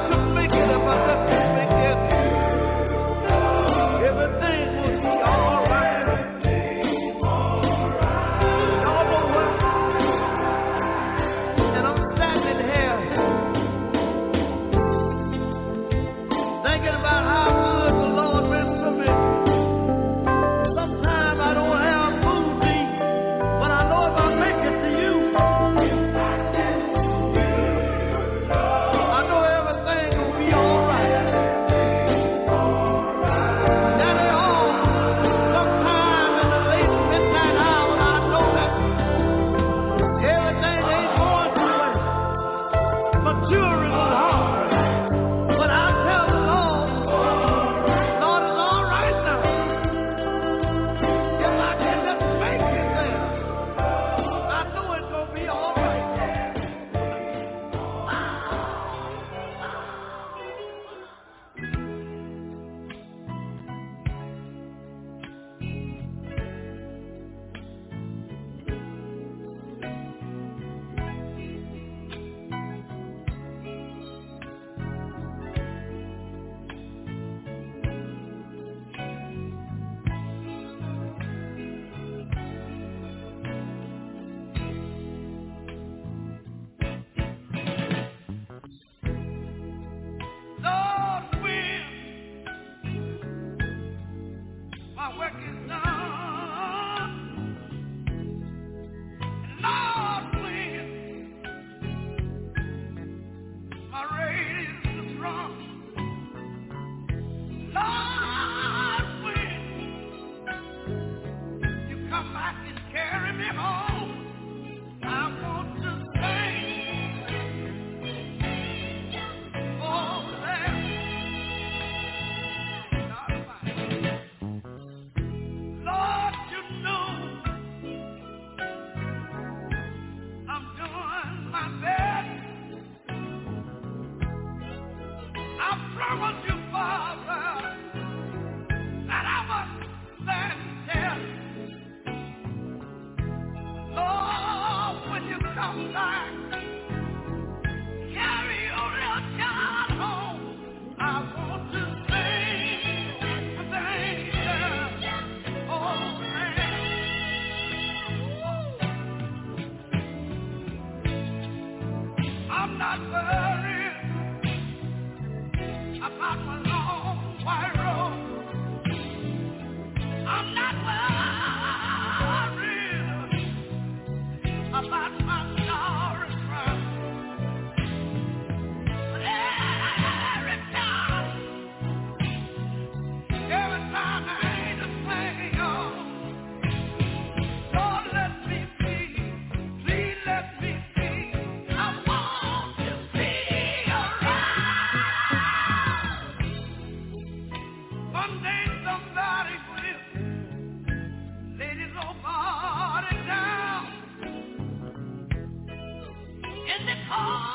not worried about my long white road. I'm not worried about my sorry crown. But every time, every time I ain't a thing, y'all. Lord, let me be. Please let me be. I want to be around. One day somebody will lay this old body down in the car.